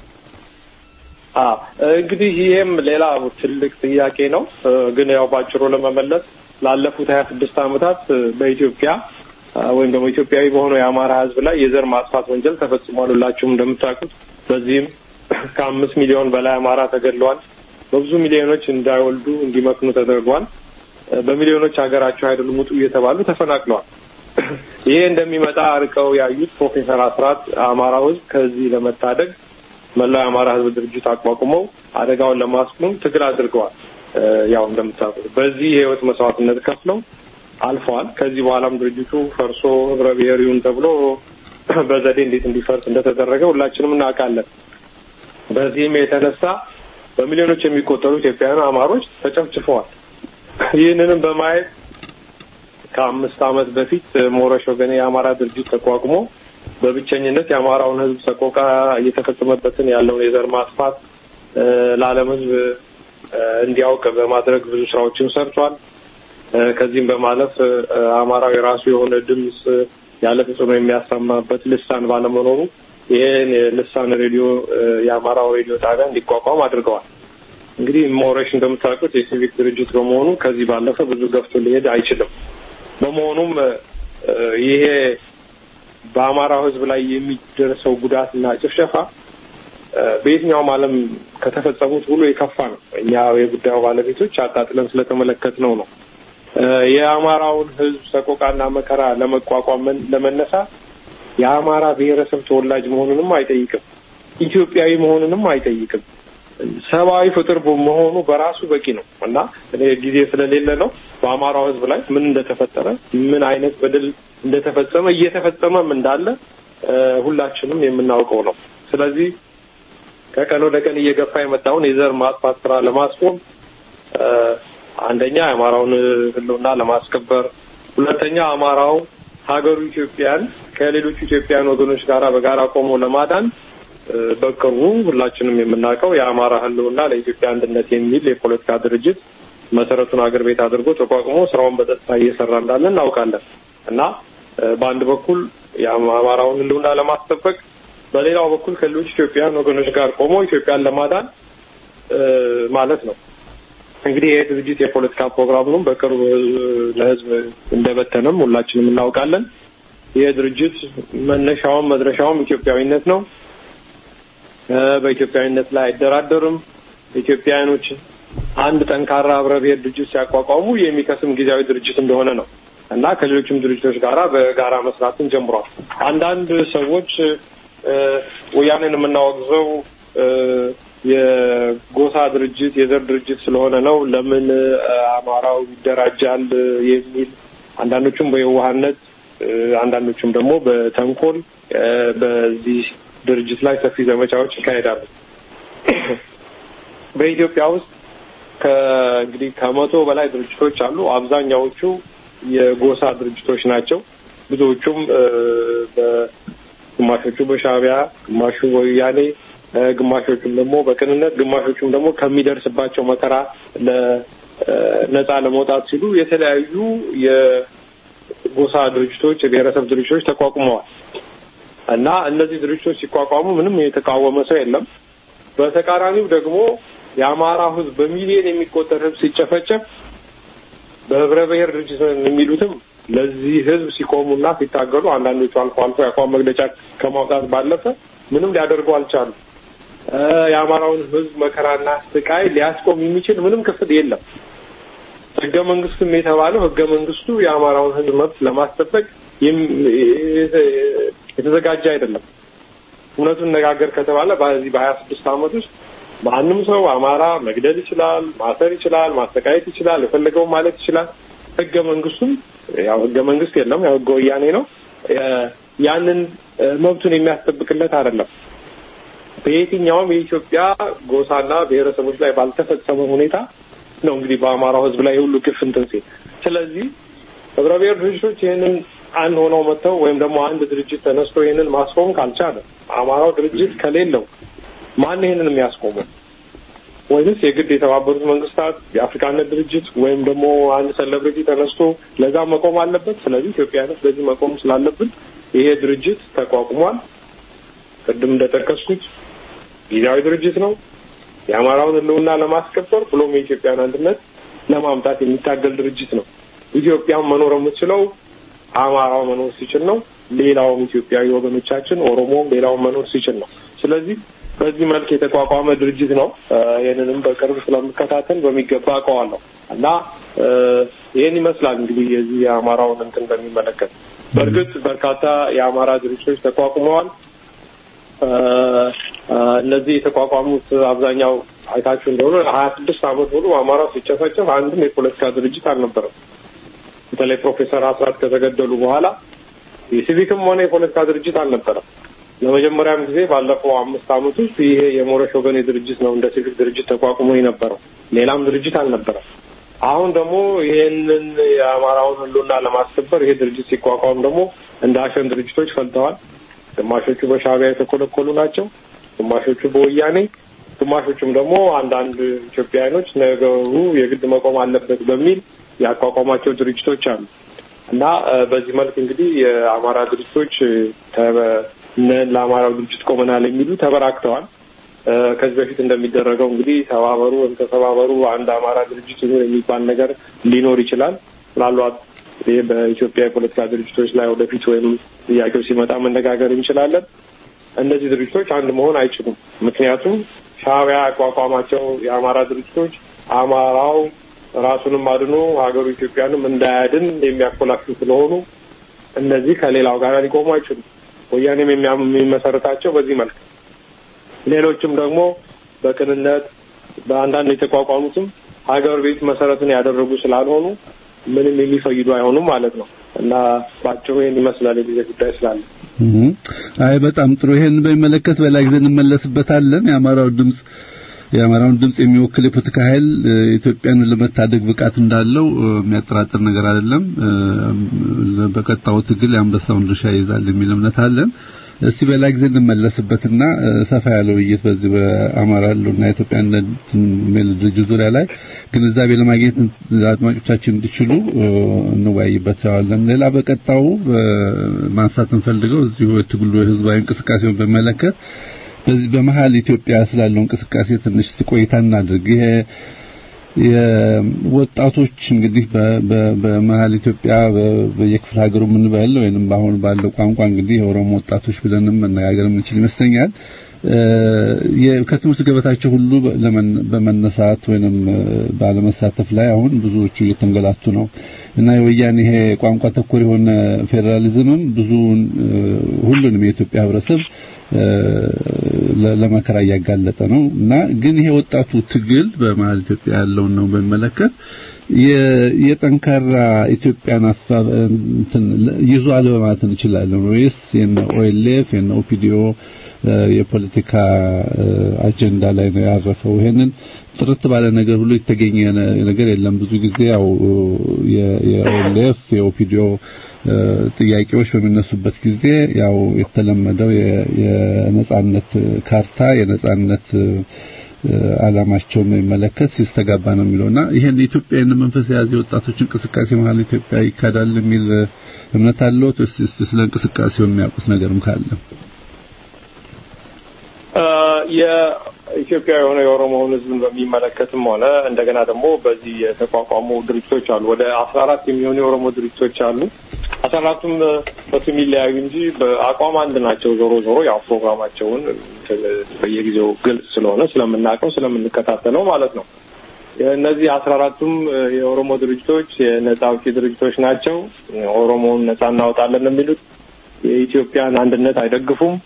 Speaker 5: እንግዲህ ይሄም ሌላ ትልቅ ጥያቄ ነው። ግን ያው ባጭሩ ለመመለስ ላለፉት 26 ዓመታት በኢትዮጵያ ወይም ደግሞ ኢትዮጵያዊ በሆነው የአማራ ህዝብ ላይ የዘር ማጥፋት ወንጀል ተፈጽሟል። ሁላችሁም እንደምታውቁት በዚህም ከ5 ሚሊዮን በላይ አማራ ተገድለዋል። በብዙ ሚሊዮኖች እንዳይወልዱ እንዲመክኑ ተደርጓል። በሚሊዮኖች ሀገራቸው አይደሉም ውጡ እየተባሉ ተፈናቅለዋል። ይሄ እንደሚመጣ አርቀው ያዩት ፕሮፌሰር አስራት አማራው ህዝብ ከዚህ ለመታደግ መላው የአማራ ህዝብ ድርጅት አቋቁመው አደጋውን ለማስቆም ትግል አድርገዋል። ያው እንደምታውቁት በዚህ የህይወት መስዋዕትነት ከፍለው አልፈዋል። ከዚህ በኋላም ድርጅቱ ፈርሶ ህብረ ብሔሪውን ተብሎ በዘዴ እንዴት እንዲፈርስ እንደተደረገ ሁላችንም እናውቃለን። በዚህም የተነሳ በሚሊዮኖች የሚቆጠሩ ኢትዮጵያውያን አማሮች ተጨፍጭፈዋል። ይህንንም በማየት ከ5 ዓመት በፊት ሞረሽ ወገኔ የአማራ ድርጅት ተቋቁሞ በብቸኝነት የአማራውን ህዝብ ሰቆቃ እየተፈጸመበትን ያለውን የዘር ማጥፋት ለዓለም ህዝብ እንዲያውቅ በማድረግ ብዙ ስራዎችን ሰርቷል። ከዚህም በማለፍ አማራው የራሱ የሆነ ድምጽ ያለ ተጽዕኖ የሚያሰማበት ልሳን ባለመኖሩ ይሄን ልሳን ሬዲዮ የአማራው ሬዲዮ ጣቢያ እንዲቋቋም አድርገዋል። እንግዲህ ሞረሽ እንደምታውቁት የሲቪክ ድርጅት በመሆኑ ከዚህ ባለፈ ብዙ ገፍቶ ሊሄድ አይችልም። በመሆኑም ይሄ በአማራው ህዝብ ላይ የሚደርሰው ጉዳትና ጭፍጨፋ በየትኛውም ዓለም ከተፈጸሙት ሁሉ የከፋ ነው። እኛ የጉዳዩ ባለቤቶች አጣጥለን ስለተመለከትነው ነው። የአማራውን ህዝብ ሰቆቃና መከራ ለመቋቋም ለመነሳት የአማራ ብሔረሰብ ተወላጅ መሆኑንም አይጠይቅም፣ ኢትዮጵያዊ መሆኑንም አይጠይቅም። ሰብአዊ ፍጡር መሆኑ በራሱ በቂ ነው እና ጊዜ ስለሌለ ነው በአማራው ህዝብ ላይ ምን እንደተፈጠረ ምን አይነት በደል እንደተፈጸመ እየተፈጸመም እንዳለ ሁላችንም የምናውቀው ነው። ስለዚህ ከቀን ወደ ቀን እየገፋ የመጣውን የዘር ማጥፋት ስራ ለማስቆም አንደኛ የአማራውን ህልውና ለማስከበር፣ ሁለተኛ አማራው ሀገሩ ኢትዮጵያን ከሌሎች ኢትዮጵያውያን ወገኖች ጋር በጋራ ቆሞ ለማዳን በቅርቡ ሁላችንም የምናውቀው የአማራ ህልውና ለኢትዮጵያ አንድነት የሚል የፖለቲካ ድርጅት መሰረቱን አገር ቤት አድርጎ ተቋቁሞ ስራውን በጸጥታ እየሰራ እንዳለ እናውቃለን እና በአንድ በኩል የአማራውን ህልውና ለማስጠበቅ፣ በሌላው በኩል ከሌሎች ኢትዮጵያውያን ወገኖች ጋር ቆሞ ኢትዮጵያን ለማዳን ማለት ነው። እንግዲህ ይሄ ድርጅት የፖለቲካ ፕሮግራሙን በቅርቡ ለህዝብ እንደበተነም ሁላችንም እናውቃለን። ይሄ ድርጅት መነሻውም መድረሻውም ኢትዮጵያዊነት ነው። በኢትዮጵያዊነት ላይ አይደራደርም። ኢትዮጵያውያኖች አንድ ጠንካራ ህብረ ብሔር ድርጅት ሲያቋቋሙ የሚከስም ጊዜያዊ ድርጅት እንደሆነ ነው እና ከሌሎችም ድርጅቶች ጋራ በጋራ መስራትን ጀምሯል። አንዳንድ ሰዎች ወያኔን የምናወግዘው የጎሳ ድርጅት የዘር ድርጅት ስለሆነ ነው፣ ለምን አማራው ይደራጃል የሚል አንዳንዶቹም በየዋህነት አንዳንዶቹም ደግሞ በተንኮል በዚህ ድርጅት ላይ ሰፊ ዘመቻዎች ይካሄዳሉ። በኢትዮጵያ ውስጥ እንግዲህ ከመቶ በላይ ድርጅቶች አሉ። አብዛኛዎቹ የጎሳ ድርጅቶች ናቸው። ብዙዎቹም ግማሾቹ በሻዕቢያ፣ ግማሹ በወያኔ፣ ግማሾቹም ደግሞ በቅንነት፣ ግማሾቹም ደግሞ ከሚደርስባቸው መከራ ነፃ ለመውጣት ሲሉ የተለያዩ የጎሳ ድርጅቶች የብሔረሰብ ድርጅቶች ተቋቁመዋል እና እነዚህ ድርጅቶች ሲቋቋሙ ምንም የተቃወመ ሰው የለም። በተቃራኒው ደግሞ የአማራ ህዝብ በሚሊዮን የሚቆጠር ህዝብ ሲጨፈጨፍ በህብረ ብሔር ድርጅት የሚሉትም ለዚህ ህዝብ ሲቆሙና ሲታገሉ አንዳንዶቹ አልፎ አልፎ የአቋም መግለጫ ከማውጣት ባለፈ ምንም ሊያደርጉ አልቻሉ። የአማራውን ህዝብ መከራና ስቃይ ሊያስቆም የሚችል ምንም ክፍል የለም። ህገ መንግስቱም የተባለው ህገ መንግስቱ የአማራውን ህዝብ መብት ለማስጠበቅ የተዘጋጀ አይደለም። እውነቱን ነጋገር ከተባለ በዚህ በ26 ዓመት ውስጥ ማንም ሰው አማራ መግደል ይችላል፣ ማሰር ይችላል፣ ማሰቃየት ይችላል፣ የፈለገው ማለት ይችላል። ህገ መንግስቱም ያው ህገ መንግስት የለም፣ ያው ህገ ወያኔ ነው። ያንን መብቱን የሚያስጠብቅለት አይደለም። በየትኛውም የኢትዮጵያ ጎሳና ብሔረሰቦች ላይ ባልተፈጸመ ሁኔታ ነው እንግዲህ በአማራው ህዝብ ላይ ሁሉ ግፍ እንትን ሲል። ስለዚህ ህብረ ብሔር ድርጅቶች ይህንን አንድ ሆነው መጥተው ወይም ደግሞ አንድ ድርጅት ተነስቶ ይህንን ማስቆም ካልቻለ አማራው ድርጅት ከሌለው ማን ይህንን የሚያስቆመው? ወይስ የግድ የተባበሩት መንግስታት የአፍሪካነት ድርጅት ወይም ደግሞ አንድ ሴሌብሪቲ ተነስቶ ለዛ መቆም አለበት? ስለዚህ ኢትዮጵያውያን ለዚህ መቆም ስላለብን ይሄ ድርጅት ተቋቁሟል። ቅድም እንደጠቀስኩት ጊዜያዊ ድርጅት ነው። የአማራውን ህልውና ለማስከበር ብሎም የኢትዮጵያን አንድነት ለማምጣት የሚታገል ድርጅት ነው። ኢትዮጵያን መኖር የምትችለው አማራው መኖር ሲችል ነው። ሌላውም ኢትዮጵያዊ ወገኖቻችን ኦሮሞም ሌላውም መኖር ሲችል ነው። ስለዚህ በዚህ መልክ የተቋቋመ ድርጅት ነው። ይህንንም በቅርብ ስለምከታተል በሚገባ አውቀዋለሁ እና ይህን ይመስላል እንግዲህ የዚህ የአማራውን እንትን በሚመለከት። በእርግጥ በርካታ የአማራ ድርጅቶች ተቋቁመዋል። እነዚህ የተቋቋሙት አብዛኛው አይታችሁ እንደሆነ 26 ዓመት ሙሉ አማራው ሲጨፈጨፍ አንድም የፖለቲካ ድርጅት አልነበረም። በተለይ ፕሮፌሰር አስራት ከተገደሉ በኋላ የሲቪክም ሆነ የፖለቲካ ድርጅት አልነበረም። ለመጀመሪያም ጊዜ ባለፈው 5 ዓመት ውስጥ ይሄ የሞረሽ ወገኔ ድርጅት ነው እንደ ሲቪክ ድርጅት ተቋቁሞ የነበረው። ሌላም ድርጅት አልነበረም። አሁን ደግሞ ይሄንን የአማራውን ህልውና ለማስከበር ይሄ ድርጅት ሲቋቋም ደግሞ እንደ አሸን ድርጅቶች ፈልተዋል። ግማሾቹ በሻዕቢያ የተኮለኮሉ ናቸው፣ ግማሾቹ በወያኔ፣ ግማሾቹም ደግሞ አንዳንድ ኢትዮጵያውያኖች ነገሩ የግድ መቆም አለበት በሚል ያቋቋሟቸው ድርጅቶች አሉ እና በዚህ መልክ እንግዲህ የአማራ ድርጅቶች ለአማራው ድርጅት ቆመናል የሚሉ ተበራክተዋል። ከዚህ በፊት እንደሚደረገው እንግዲህ ተባበሩ አንድ አማራ ድርጅት ይሁን የሚባል ነገር ሊኖር ይችላል። ምናልባት ይሄ በኢትዮጵያ የፖለቲካ ድርጅቶች ላይ ወደፊት ወይም ጥያቄው ሲመጣ መነጋገር እንችላለን። እነዚህ ድርጅቶች አንድ መሆን አይችሉም። ምክንያቱም ሻዕቢያ ያቋቋማቸው የአማራ ድርጅቶች አማራው ራሱንም አድኖ ሀገሩ ኢትዮጵያንም እንዳያድን የሚያኮላክሉ ስለሆኑ እነዚህ ከሌላው ጋር ሊቆሙ አይችሉም። ወያኔም የሚመሰረታቸው በዚህ መልክ፣ ሌሎችም ደግሞ በቅንነት በአንዳንድ የተቋቋሙትም ሀገር ቤት መሰረትን ያደረጉ ስላልሆኑ ምንም የሚፈይዱ አይሆኑም ማለት ነው እና ባጭሩ ይሄን ይመስላል የጊዜ ጉዳይ ስላለ።
Speaker 4: አይ በጣም ጥሩ። ይሄን በሚመለከት በሌላ ጊዜ እንመለስበታለን። የአማራውን ድምጽ የሚወክል የፖለቲካ ኃይል ኢትዮጵያን ለመታደግ ብቃት እንዳለው የሚያጠራጥር ነገር አይደለም። በቀጣው ትግል የአንበሳውን ድርሻ ይዛል የሚል እምነት አለን። እስቲ በሌላ ጊዜ እንመለስበትና ሰፋ ያለ ውይይት በዚህ በአማራ ያለውና ኢትዮጵያነት ድርጅት ዙሪያ ላይ ግንዛቤ ለማግኘት አድማጮቻችን እንዲችሉ እንወያይበታለን። ሌላ በቀጣው ማንሳት እንፈልገው እዚሁ የትግሉ የህዝባዊ እንቅስቃሴውን በመለከት በዚህ በመሃል ኢትዮጵያ ስላለው እንቅስቃሴ ትንሽ ቆይታ እናድርግ። ይሄ የወጣቶች እንግዲህ በመሃል ኢትዮጵያ በየክፍለ ሀገሩ ምን ባለው ወይንም አሁን ባለው ቋንቋ እንግዲህ የኦሮሞ ወጣቶች ብለንም መነጋገር የምንችል ይመስለኛል። ከትምህርት ገበታቸው ሁሉ በመነሳት ወይንም ባለመሳተፍ ላይ አሁን ብዙዎቹ እየተንገላቱ ነው እና የወያኔ ይሄ ቋንቋ ተኮር የሆነ ፌደራሊዝምም ብዙ ሁሉንም የኢትዮጵያ ህብረተሰብ ለመከራ ያጋለጠ ነው እና ግን ይሄ ወጣቱ ትግል በመሃል ኢትዮጵያ ያለው ነው በመለከት የጠንካራ ኢትዮጵያን አፋብ ይዟል በማለት እንችላለን ወይስ የነ ኦኤልኤፍ የነ ኦፒዲዮ የፖለቲካ አጀንዳ ላይ ነው ያረፈው? ይሄንን ጥርት ባለ ነገር ሁሉ የተገኘ ነገር የለም። ብዙ ጊዜ ያው የኦኤልኤፍ የኦፒዲዮ ጥያቄዎች በሚነሱበት ጊዜ ያው የተለመደው የነጻነት ካርታ የነጻነት አላማቸውን የሚመለከት ሲስተጋባ ነው የሚለውና ይሄን ኢትዮጵያን መንፈስ የያዘ ወጣቶች እንቅስቃሴ መሃል ኢትዮጵያ ይካዳል የሚል እምነት አለው። ስለ እንቅስቃሴው የሚያውቁት ነገርም ካለ
Speaker 5: የኢትዮጵያ የሆነ የኦሮሞውን ህዝብን በሚመለከትም ሆነ እንደገና ደግሞ በዚህ የተቋቋሙ ድርጅቶች አሉ። ወደ 14 የሚሆኑ የኦሮሞ ድርጅቶች አሉ። 14ቱም በስም ይለያዩ እንጂ በአቋም አንድ ናቸው። ዞሮ ዞሮ ያው ፕሮግራማቸውን በየጊዜው ግልጽ ስለሆነ ስለምናውቀው ስለምንከታተለው ማለት ነው። እነዚህ 14ቱም የኦሮሞ ድርጅቶች የነጻ አውጪ ድርጅቶች ናቸው። ኦሮሞውን ነጻ እናወጣለን የሚሉት የኢትዮጵያን አንድነት አይደግፉም።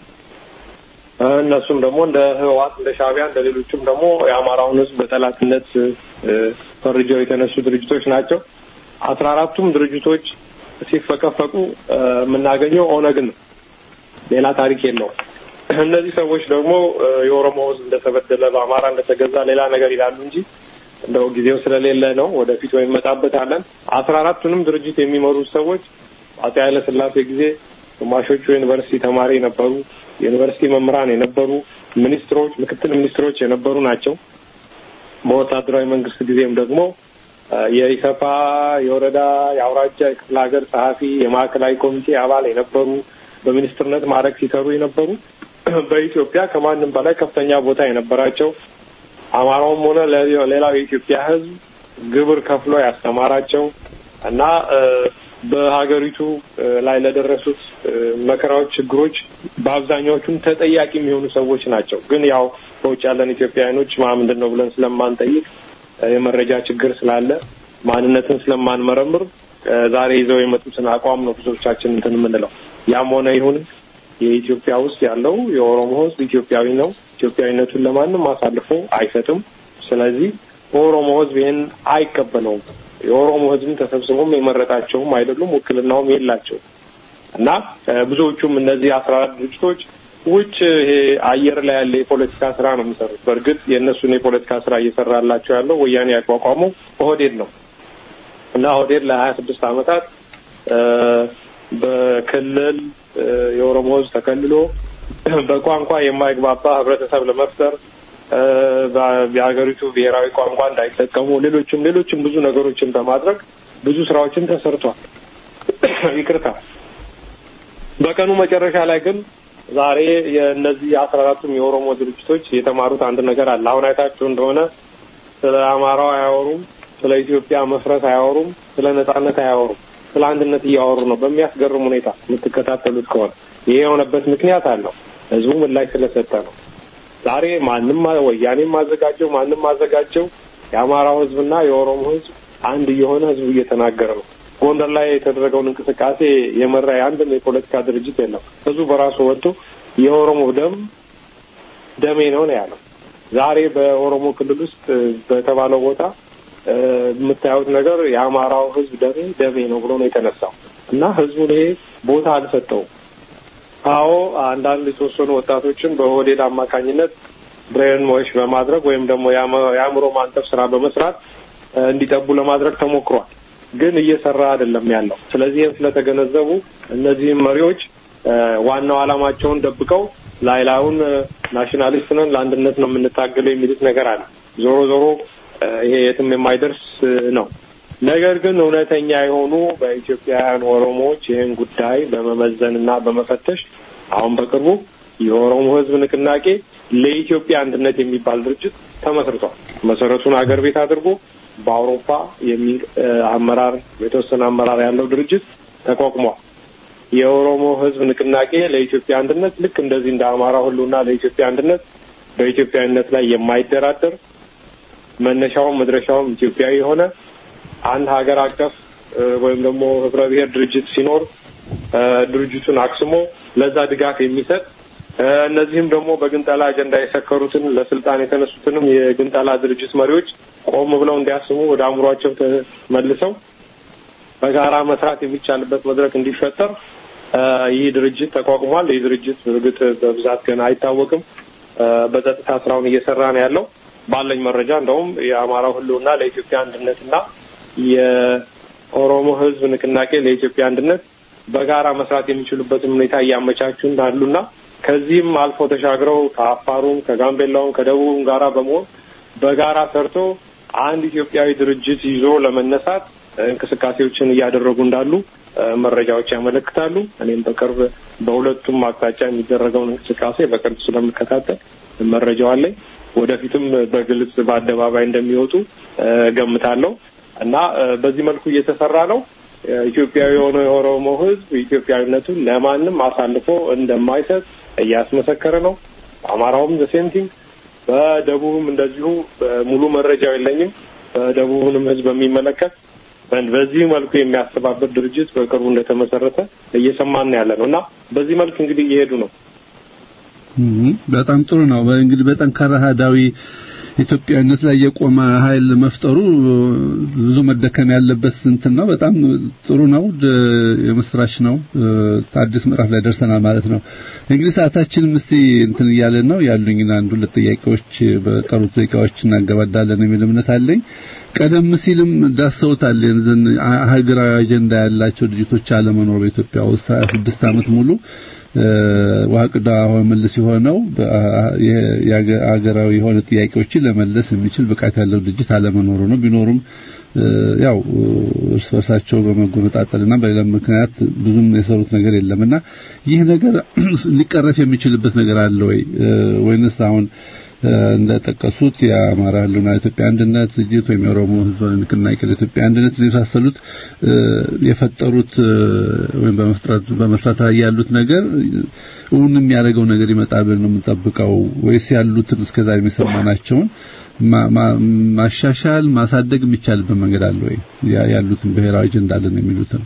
Speaker 5: እነሱም ደግሞ እንደ ህወሓት እንደ ሻዕቢያ እንደ ሌሎችም ደግሞ የአማራውን ህዝብ በጠላትነት ፈርጀው የተነሱ ድርጅቶች ናቸው። 14ቱም ድርጅቶች ሲፈቀፈቁ የምናገኘው ኦነግን ነው። ሌላ ታሪክ የለውም። እነዚህ ሰዎች ደግሞ የኦሮሞ ህዝብ እንደተበደለ በአማራ እንደተገዛ ሌላ ነገር ይላሉ እንጂ እንደው ጊዜው ስለሌለ ነው። ወደፊት ወይ መጣበታለን። 14ቱንም ድርጅት የሚመሩ ሰዎች አፄ ኃይለ ሥላሴ ጊዜ ግማሾቹ ዩኒቨርሲቲ ተማሪ የነበሩ የዩኒቨርሲቲ መምህራን የነበሩ ሚኒስትሮች ምክትል ሚኒስትሮች የነበሩ ናቸው። በወታደራዊ መንግስት ጊዜም ደግሞ የኢሰፓ የወረዳ የአውራጃ የክፍለ ሀገር ጸሐፊ የማዕከላዊ ኮሚቴ አባል የነበሩ በሚኒስትርነት ማዕረግ ሲሰሩ የነበሩ በኢትዮጵያ ከማንም በላይ ከፍተኛ ቦታ የነበራቸው አማራውም ሆነ ሌላው የኢትዮጵያ ህዝብ ግብር ከፍሎ ያስተማራቸው እና በሀገሪቱ ላይ ለደረሱት መከራዎች ችግሮች በአብዛኛዎቹም ተጠያቂ የሚሆኑ ሰዎች ናቸው። ግን ያው በውጭ ያለን ኢትዮጵያውያኖች ምንድነው ብለን ስለማንጠይቅ የመረጃ ችግር ስላለ ማንነትን ስለማንመረምር ዛሬ ይዘው የመጡትን አቋም ነው ብዙዎቻችን እንትን የምንለው። ያም ሆነ ይሁን የኢትዮጵያ ውስጥ ያለው የኦሮሞ ህዝብ ኢትዮጵያዊ ነው። ኢትዮጵያዊነቱን ለማንም አሳልፎ አይሰጥም። ስለዚህ ኦሮሞ ህዝብ ይሄን አይቀበለውም። የኦሮሞ ህዝብ ተሰብስቦም የመረጣቸውም አይደሉም ውክልናውም የላቸው እና ብዙዎቹም እነዚህ 14 ድርጅቶች ውጭ ይሄ አየር ላይ ያለ የፖለቲካ ስራ ነው የሚሰሩት በእርግጥ የነሱን የፖለቲካ ስራ እየሰራላቸው ያለው ወያኔ ያቋቋመው ኦህዴድ ነው እና ኦህዴድ ለ26 አመታት በክልል የኦሮሞ ህዝብ ተከልሎ በቋንቋ የማይግባባ ህብረተሰብ ለመፍጠር በአገሪቱ ብሔራዊ ቋንቋ እንዳይጠቀሙ ሌሎችም ብዙ ነገሮችን በማድረግ ብዙ ስራዎችን ተሰርቷል ይቅርታ በቀኑ መጨረሻ ላይ ግን ዛሬ የነዚህ 14ቱም የኦሮሞ ድርጅቶች የተማሩት አንድ ነገር አለ አሁን አይታችሁ እንደሆነ ስለ አማራው አያወሩም ስለ ኢትዮጵያ መፍረስ አያወሩም ስለ ነጻነት አያወሩም ስለ አንድነት እያወሩ ነው በሚያስገርም ሁኔታ የምትከታተሉት ከሆነ ይሄ የሆነበት ምክንያት አለው ህዝቡ ምላሽ ስለሰጠ ነው ዛሬ ማንም ወያኔም ማዘጋጀው የአማራው ህዝብና የኦሮሞ ህዝብ አንድ የሆነ ህዝብ እየተናገረ ነው ጎንደር ላይ የተደረገውን እንቅስቃሴ የመራ አንድም የፖለቲካ ድርጅት የለም ህዝቡ በራሱ ወጥቶ የኦሮሞ ደሜ ነው ያለው ዛሬ በኦሮሞ ክልል ውስጥ በተባለው ቦታ የምታዩት ነገር የአማራው ህዝብ ደሜ ነው ብሎ ነው የተነሳው እና ህዝቡ ላይ ቦታ አልሰጠው አዎ አንዳንድ የተወሰኑ ወጣቶችን በኦህዴድ አማካኝነት ብሬን ሞሽ በማድረግ ወይም ደግሞ የአእምሮ ማንጠፍ ስራ በመስራት እንዲጠቡ ለማድረግ ተሞክሯል ግን እየሰራ አይደለም ያለው ስለዚህ ስለተገነዘቡ እነዚህ መሪዎች ዋናው ዓላማቸውን ደብቀው ላይላውን ናሽናሊስት ነን ለአንድነት ነው የምንታገለው የሚሉት ነገር አለ ዞሮ ይሄ የትም የማይደርስ ነው ነገር ግን እውነተኛ የሆኑ በኢትዮጵያውያን ኦሮሞዎች ይህን ጉዳይ በመመዘንና በመፈተሽ አሁን በቅርቡ የኦሮሞ ህዝብ ንቅናቄ ለኢትዮጵያ አንድነት የሚባል ድርጅት ተመስርቷል መሰረቱን አገር ቤት አድርጎ በአውሮፓ አመራር የተወሰነ አመራር ያለው ድርጅት ተቋቁሟል የኦሮሞ ህዝብ ንቅናቄ ለኢትዮጵያ አንድነት ልክ እንደዚህ እንደ አማራ ሁሉና ለኢትዮጵያ አንድነት በኢትዮጵያዊነት ላይ የማይደራደር መነሻውም መድረሻውም ኢትዮጵያዊ የሆነ አንድ ሀገር አቀፍ ወይም ደግሞ ህብረ ብሔር ድርጅት ሲኖር ድርጅቱን አክስሞ ለዛ ድጋፍ የሚሰጥ እነዚህም ደግሞ በግንጠላ አጀንዳ የሰከሩትን ለስልጣን የተነሱትንም የግንጠላ ድርጅት መሪዎች ቆም ብለው እንዲያስሙ ወደ አእምሯቸው ተመልሰው በጋራ መስራት የሚቻልበት መድረክ እንዲፈጠር ይህ ድርጅት ተቋቁሟል ይህ ድርጅት በእርግጥ በብዛት ገና አይታወቅም በጸጥታ ስራውን እየሰራ ነው ያለው ባለኝ መረጃ እንደውም የአማራው ሁሉና ለኢትዮጵያ አንድነትና የኦሮሞ ህዝብ ንቅናቄ ለኢትዮጵያ አንድነት በጋራ መስራት የሚችሉበትን ሁኔታ ያመቻቹ እንዳሉና ከዚህም አልፎ ተሻግረው ከአፋሩም ከጋምቤላውም ከደቡብም ጋራ በመሆን በጋራ ሰርቶ አንድ ኢትዮጵያዊ ድርጅት ይዞ ለመነሳት እንቅስቃሴዎችን እያደረጉ እንዳሉ መረጃዎች ያመለክታሉ እኔም በቅርብ በሁለቱም አቅጣጫ የሚደረገውን እንቅስቃሴ በቅርብ ስለምከታተል መረጃው አለኝ ወደፊትም በግልጽ በአደባባይ እንደሚወጡ ገምታለሁ እና በዚህ መልኩ እየተሰራ ነው ኢትዮጵያዊ የሆነ የኦሮሞ ህዝብ ኢትዮጵያዊነቱን ለማንም አሳልፎ እንደማይሰጥ እያስመሰከረ ነው አማራውም ዘሴንቲንግ በደቡብም እንደዚሁ ሙሉ መረጃው የለኝም በደቡብንም ህዝብ በሚመለከት በዚህ መልኩ የሚያስተባብር ድርጅት በቅርቡ እንደተመሰረተ እየሰማን ያለነውና በዚህ መልኩ እንግዲህ እየሄዱ ነው
Speaker 4: በጣም ጥሩ ነው እንግዲህ በጠንካራ ሀዳዊ ኢትዮጵያዊነት ላይ የቆመ ኃይል መፍጠሩ ብዙ መደከም ያለበት እንትን ነው በጣም ጥሩ ነው የመስራች ነው አዲስ ምዕራፍ ላይ ደርሰናል ማለት ነው እንግዲህ ሰዓታችንም እስቲ እንትን እያለን ነው ያሉኝና አንዱ ለጥያቄዎች በቀሩት ደቂቃዎች እናገባዳለን የሚል እምነት አለኝ ቀደም ሲልም ዳሰውታል ሀገራዊ አጀንዳ ያላቸው ድርጅቶች አለመኖር በኢትዮጵያ ውስጥ 26 ዓመት ሙሉ ዋቅዳ መልስ የሆነው የሀገራዊ የሆነ ጥያቄዎችን ለመለስ የሚችል ብቃት ያለው ድርጅት አለመኖሩ ነው ቢኖርም ያው እርስ በርሳቸው በመጎነጣጠልና በሌላ ምክንያት ብዙም የሰሩት ነገር የለምና ይህ ነገር ሊቀረፍ የሚችልበት ነገር አለ ወይንስ አሁን እንደተጠቀሱት የአማራ ህልውና ኢትዮጵያ አንድነት ድርጅት ወይም የኦሮሞ ህዝብ ንቅናቄ ለኢትዮጵያ አንድነት የመሳሰሉት የፈጠሩት ወይም በመስራት ላይ ያሉት ነገር እውን የሚያደርገው ነገር ይመጣል ብለን ነው የምንጠብቀው ወይስ ያሉትን እስከዛሬ የሚሰማናቸውን ማሻሻል ማሳደግ የሚቻልበት መንገድ አለ ወይ ያሉትን ብሔራዊ አጀንዳ አለን የሚሉትን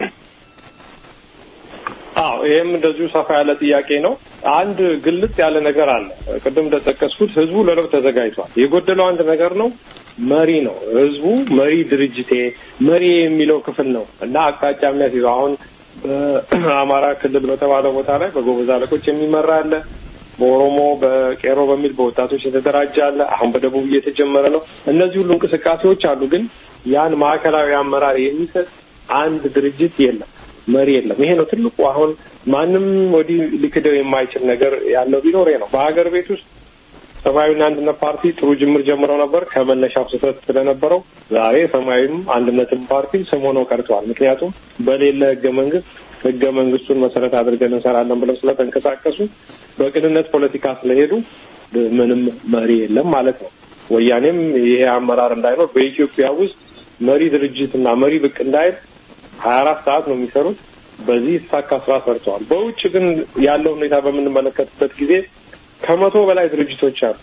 Speaker 5: ይሄም እንደዚሁ ሰፋ ያለ ጥያቄ ነው አንድ ግልጽ ያለ ነገር አለ ቅድም እንደተጠቀስኩት ህዝቡ ለለውጥ ተዘጋጅቷል የጎደለው አንድ ነገር ነው መሪ ነው። ህዝቡ መሪ ድርጅቴ መሪ የሚለው ክፍል ነው እና አቅጣጫ የሚያስይዘው አሁን በአማራ ክልል በተባለ ቦታ ላይ በጎበዝ አለቆች የሚመራ አለ። በኦሮሞ በቄሮ በሚል በወጣቶች የተደራጀ አለ። አሁን በደቡብ እየተጀመረ ነው። እነዚህ ሁሉ እንቅስቃሴዎች አሉ። ግን ያን ማዕከላዊ አመራር የሚሰጥ አንድ ድርጅት የለም፣ መሪ የለም። ይሄ ነው ትልቁ አሁን ማንም ወዲህ ሊክደው የማይችል ነገር ያለው ቢኖር ነው። በሀገር ቤት ውስጥ ሰማያዊና አንድነት ፓርቲ ጥሩ ጅምር ጀምረው ነበር። ከመነሻው ስህተት ስለነበረው ዛሬ ሰማያዊም አንድነትም ፓርቲ ስም ሆነው ቀርተዋል። ምክንያቱም በሌለ ህገ መንግስቱን መሰረት አድርገን እንሰራለን ብለው ስለተንቀሳቀሱ በቅንነት ፖለቲካ ስለሄዱ ምንም መሪ የለም ማለት ነው። ወያኔም ይሄ አመራር እንዳይኖር በኢትዮጵያ ውስጥ መሪ ድርጅትና መሪ ብቅ እንዳይል 24 ሰዓት ነው የሚሰሩት። በዚህ ተሳካ ስራ ሰርተዋል። በውጭ ግን ያለው ሁኔታ በምንመለከትበት ጊዜ ከ100 በላይ ድርጅቶች አሉ።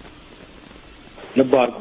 Speaker 5: ልብ አድርጉ።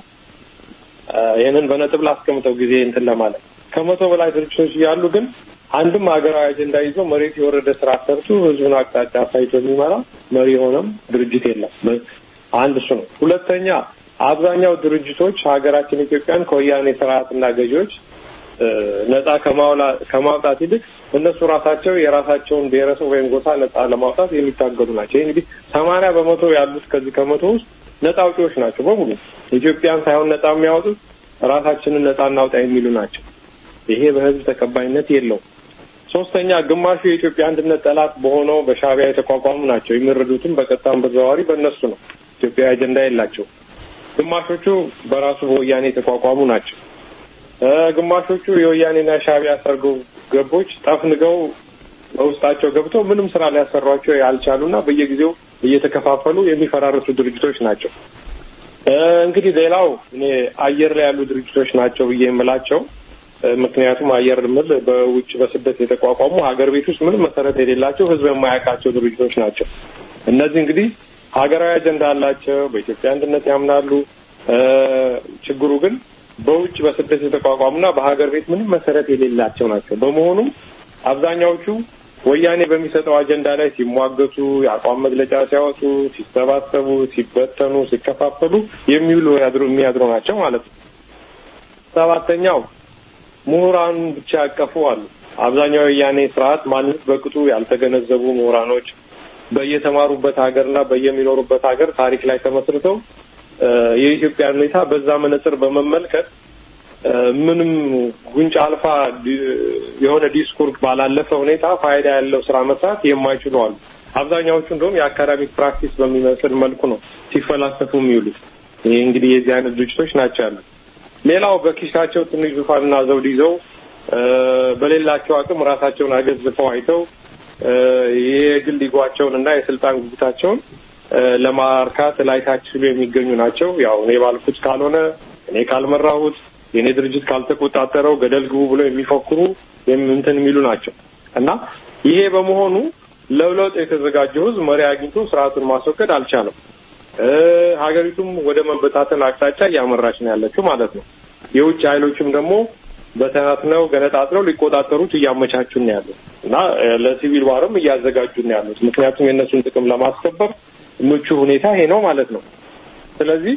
Speaker 5: ይሄንን በነጥብ ላስቀምጠው ጊዜ እንትን ለማለት ከ100 በላይ ድርጅቶች ያሉ ግን አንድም ሀገራዊ አጀንዳ ይዞ መሬት የወረደ ስራ ሰርቶ ህዝቡን አቅጣጫ አሳይቶ የሚመራ መሪ የሆነም ድርጅት የለም። አንድ እሱ ነው። ሁለተኛ አብዛኛው ድርጅቶች ሀገራችን ኢትዮጵያን ከወያኔ ስርዓትና ገዢዎች ነፃ ከማውጣት ይልቅ እነሱ ራሳቸው የራሳቸውን ብሔረሰብ ወይም ጎሳ ነፃ ለማውጣት የሚታገሉ ናቸው። እንግዲህ 80% ያሉት ከዚህ ከ100 ውስጥ ነፃ አውጪዎች ናቸው በሙሉ። ኢትዮጵያን ሳይሆን ነፃ የሚያወጡት ራሳችንን ነፃ እናውጣ የሚሉ ናቸው። ይሄ በህዝብ ተቀባይነት የለውም። ሶስተኛ ግማሹ የኢትዮጵያ አንድነት ጠላት በሆነው በሻዕቢያ የተቋቋሙ ናቸው። የሚረዱትም በቀጥታም በተዘዋዋሪ በእነሱ ነው። ኢትዮጵያ አጀንዳ የላቸው። ግማሾቹ በራሱ በወያኔ የተቋቋሙ ናቸው። ግማሾቹ የወያኔና ሻዕቢያ ሰርጎ ገቦች ጠፍንገው በውስጣቸው ገብተው ምንም ስራ ሊያሰሯቸው ያልቻሉና በየጊዜው እየተከፋፈሉ የሚፈራርሱ ድርጅቶች ናቸው። እንግዲህ ሌላው እኔ አየር ላይ ያሉ ድርጅቶች ናቸው ብዬ የምላቸው ምክንያቱም አየር ምል በውጭ በስደት የተቋቋሙ ሀገር ቤት ውስጥ ምንም መሰረት የሌላቸው ህዝብ የማያውቃቸው ድርጅቶች ናቸው። እነዚህ እንግዲህ ሀገራዊ አጀንዳ አላቸው፣ በኢትዮጵያ አንድነት ያምናሉ። ችግሩ ግን በውጭ በስደት የተቋቋሙና በሀገር ቤት ምንም መሰረት የሌላቸው ናቸው። በመሆኑም አብዛኛዎቹ ወያኔ በሚሰጠው አጀንዳ ላይ ሲሟገቱ፣ የአቋም መግለጫ ሲያወጡ፣ ሲሰባሰቡ፣ ሲበተኑ፣ ሲከፋፈሉ የሚያድሩ ናቸው ማለት ነው። ሰባተኛው ምሁራን ብቻ ያቀፉ አሉ። አብዛኛው የወያኔ ስርዓት ማንነት በቅጡ ያልተገነዘቡ ምሁራኖች በየተማሩበት ሀገርና በየሚኖሩበት ሀገር ታሪክ ላይ ተመስርተው የኢትዮጵያ ሁኔታ በዛ መነጽር በመመልከት ምንም ጉንጭ አልፋ የሆነ ዲስኩርስ ባላለፈ ሁኔታ ፋይዳ ያለው ስራ መስራት የማይችሉ አሉ። አብዛኛዎቹ እንደውም የአካዳሚክ ፕራክቲስ በሚመስል መልኩ ነው ሲፈላሰፉ የሚውሉት። ይሄ እንግዲህ የዚህ አይነት ድርጅቶች ናቸው ያሉት። ሌላው በኪሳቸው ትንሽ ዙፋንና ዘውድ ይዘው በሌላቸው አቅም ራሳቸውን አገዝፈው አይተው የግል ሊጓቸውን እና የስልጣን ጉጉታቸውን ለማርካት ላይታች ሲሉ የሚገኙ ናቸው። ያው እኔ ባልኩት ካልሆነ እኔ ካልመራሁት የኔ ድርጅት ካልተቆጣጠረው ገደል ግቡ ብለው የሚፎክሩ እንትን የሚሉ ናቸው እና ይሄ በመሆኑ ለውጥ የተዘጋጀው ህዝብ መሪ አግኝቶ ስርዓቱን ማስወገድ አልቻለም። ሀገሪቱም ወደ መበታተን አቅጣጫ እያመራች ነው ያለችው ማለት ነው። የውጭ ኃይሎችም ደግሞ በተናትነው ገነጣጥለው ሊቆጣጠሩት እያመቻቹ ነው ያሉት እና ለሲቪል ዋርም እያዘጋጁ ነው ያሉት። ምክንያቱም የእነሱን ጥቅም ለማስከበር ምቹ ሁኔታ ይሄ ነው ማለት ነው። ስለዚህ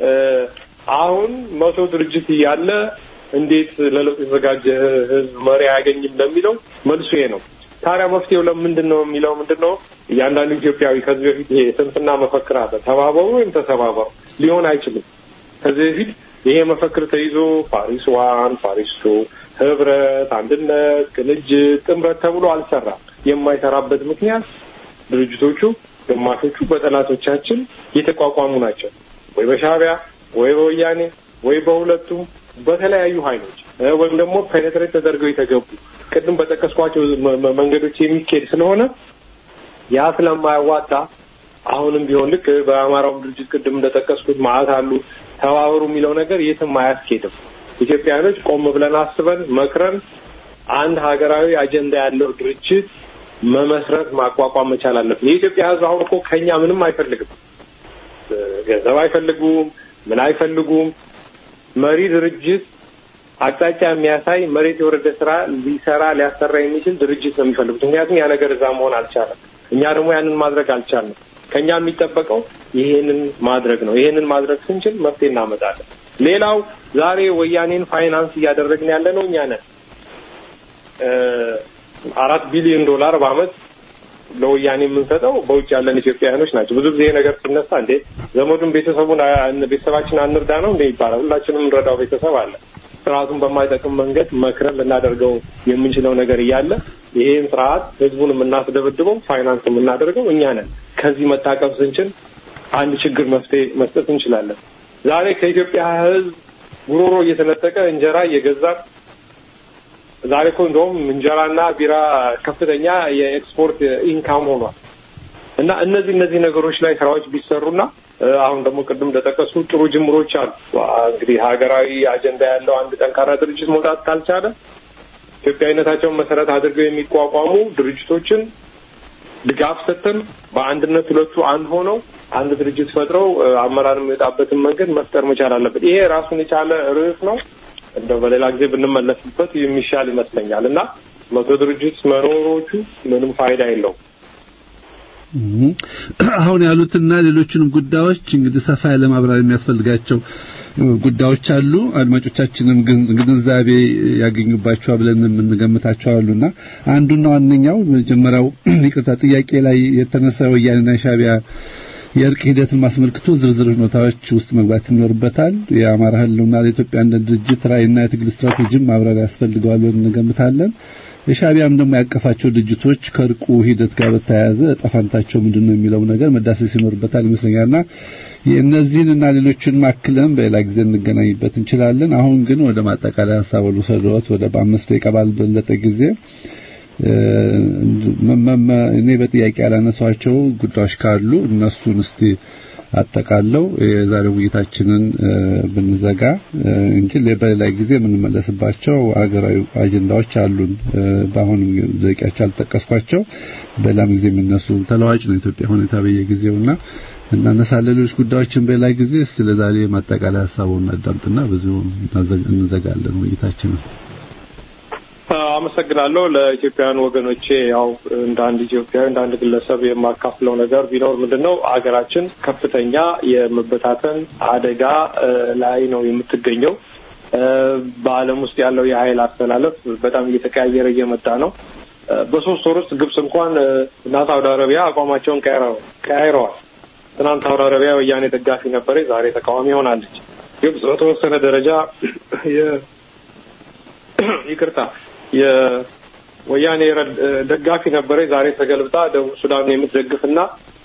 Speaker 5: አሁን 100 ድርጅት እያለ እንዴት ለለውጥ የተዘጋጀ ህዝብ መሪ አያገኝም ለሚለው መልሱ ይሄ ነው። ታዲያ መፍትሄው ለምንድነው የሚለው ምንድነው? እያንዳንዱ ኢትዮጵያዊ ከዚህ በፊት ይሄ ስንፍና መፈክር አለ፣ ተባበሩ ወይም ተሰባበሩ። ሊሆን አይችልም። ከዚህ በፊት ይሄ መፈክር ተይዞ ፓሪስ 1 ፓሪስ 2 ህብረት፣ አንድነት፣ ቅንጅት፣ ጥምረት ተብሎ አልሰራም። የማይሰራበት ምክንያት ድርጅቶቹ ግማሾቹ በጠላቶቻችን የተቋቋሙ ናቸው። ወይ በሻዕቢያ ወይ በወያኔ ወይ በሁለቱም በተለያዩ ኃይሎች ወይም ደግሞ ፔኔትሬት ተደርገው የተገቡ ቅድም በጠቀስኳቸው መንገዶች የሚኬድ ስለሆነ ያ ስለማያዋጣ አሁንም ቢሆን ልክ በአማራው ድርጅት ቅድም እንደጠቀስኩት ማለት አሉ ተባበሩ የሚለው ነገር የትም አያስኬድም። ኢትዮጵያኖች ቆም ብለን አስበን መክረን አንድ ሀገራዊ አጀንዳ ያለው ድርጅት መመስረት ማቋቋም መቻል አለብን። የኢትዮጵያ ህዝብ አሁን እኮ ከኛ ምንም አይፈልግም። ገንዘብ አይፈልጉም፣ ምን አይፈልጉም። መሪ ድርጅት አቅጣጫ የሚያሳይ መሬት የወረደ ስራ ሊያሰራ የሚችል ድርጅት ነው የሚፈልጉት። ምክንያቱም ያ ነገር እዛ መሆን አልቻለም። እኛ ደግሞ ያንን ማድረግ አልቻልንም። ከኛ የሚጠበቀው ይሄንን ማድረግ ነው። ይሄንን ማድረግ ስንችል መፍትሄ እናመጣለን። ሌላው ዛሬ ወያኔን ፋይናንስ እያደረግን ያለነው እኛ ነን። 4 ቢሊዮን ዶላር በአመት ለወያኔ የምንሰጠው በውጭ ያለን ኢትዮጵያውያኖች ናቸው። ብዙ ጊዜ ነገር ሲነሳ እንዴ ዘመዱን ቤተሰባችን አንርዳ ነው እንዴ ይባላል። ሁላችንም እንረዳው ቤተሰብ አለ። ስርዓቱን በማይጠቅም መንገድ መክረን ልናደርገው የምንችለው ነገር እያለ ይሄን ስርዓት ህዝቡን የምናስደብድበው ፋይናንስ የምናደርገው እኛ ነን። ከዚህ መታቀብ ስንችል አንድ ችግር መፍትሄ መስጠት እንችላለን። ዛሬ ከኢትዮጵያ ህዝብ ጉሮሮ እየተነጠቀ እንጀራ እየገዛ ዛሬ እኮ እንደውም እንጀራና ቢራ ከፍተኛ የኤክስፖርት ኢንካም ሆኗል። እና እነዚህ ነገሮች ላይ ስራዎች ቢሰሩና አሁን ደግሞ ቅድም እንደጠቀሱ ጥሩ ጅምሮች አሉ። እንግዲህ ሀገራዊ አጀንዳ ያለው አንድ ጠንካራ ድርጅት መውጣት ካልቻለ ኢትዮጵያዊነታቸውን መሰረት አድርገው የሚቋቋሙ ድርጅቶችን ድጋፍ ሰጥተን በአንድነት ሁለቱ አንድ ሆነው አንድ ድርጅት ፈጥረው አመራር የሚወጣበትን መንገድ መፍጠር መቻል አለበት። ይሄ ራሱን የቻለ ርዕስ ነው። እንደው በሌላ ጊዜ ብንመለስበት የሚሻል ይመስለኛል። እና መቶ ድርጅት መኖሮቹ ምንም ፋይዳ የለውም።
Speaker 4: አሁን ያሉትና ሌሎችንም ጉዳዮች እንግዲህ ሰፋ ያለ ማብራሪያ የሚያስፈልጋቸው ጉዳዮች አሉ። አድማጮቻችንም ግንዛቤ ያገኙባቸዋል ብለን የምንገምታቸው አሉና አንዱና ዋነኛው መጀመሪያው ይቅርታ ጥያቄ ላይ የተነሳው ወያኔና ሻዕቢያ የእርቅ ሂደትን ማስመልክቶ ዝርዝር ሁኔታዎች ውስጥ መግባት ይኖርበታል። የአማራ ህልውና ለኢትዮጵያ እንደ ድርጅት ራዕይና የትግል ስትራቴጂም ማብራሪያ ያስፈልገዋል ብለን እንገምታለን። የሻዕቢያም ደግሞ ያቀፋቸው ድርጅቶች ከእርቁ ሂደት ጋር በተያያዘ ጠፋንታቸው ምንድነው የሚለው ነገር መዳሰስ ይኖርበታል ይመስለኛልና የእነዚህንና ሌሎችን ማክለም በሌላ ጊዜ እንገናኝበት እንችላለን። አሁን ግን ወደ ማጠቃለያ ሐሳብ ልውሰዶት ወደ 5 ደቂቃ ባልበለጠ ጊዜ እኔ በጥያቄ ያላነሳቸው ጉዳዮች ካሉ እነሱን እስቲ አጠቃለው የዛሬው ውይይታችንን ብንዘጋ እንጂ በሌላ ጊዜ የምንመለስባቸው ሀገራዊ አጀንዳዎች አሉን። በአሁኑ ደቂቃዎች አልጠቀስኳቸው በሌላም ጊዜ የሚነሱ ተለዋጭ ነው ኢትዮጵያ ሁኔታ በየጊዜውና እናነሳለን። ሌሎች ጉዳዮችን በሌላ ጊዜ ስለዛሬ ማጠቃለያ ሐሳቡን አዳምጥና ብዙ እንዘጋለን ውይይታችንን።
Speaker 5: አመሰግናለሁ። ለኢትዮጵያውያን ወገኖቼ ያው እንደ አንድ ኢትዮጵያዊ እንደ አንድ ግለሰብ የማካፍለው ነገር ቢኖር ምንድነው አገራችን ከፍተኛ የመበታተን አደጋ ላይ ነው የምትገኘው። በዓለም ውስጥ ያለው የኃይል አስተላለፍ በጣም እየተቀያየረ እየመጣ ነው። በ3 ወር ውስጥ ግብጽ እንኳን እና ሳውዲ አረቢያ አቋማቸውን ቀያይረዋል። ትናንት ሳውዲ አረቢያ ወያኔ ደጋፊ ነበረች፣ ዛሬ ተቃዋሚ ሆናለች። ግብጽ በተወሰነ ደረጃ የወያኔ ደጋፊ ነበረች፣ ዛሬ ተገልብጣ ደቡብ ሱዳን የምትደግፍና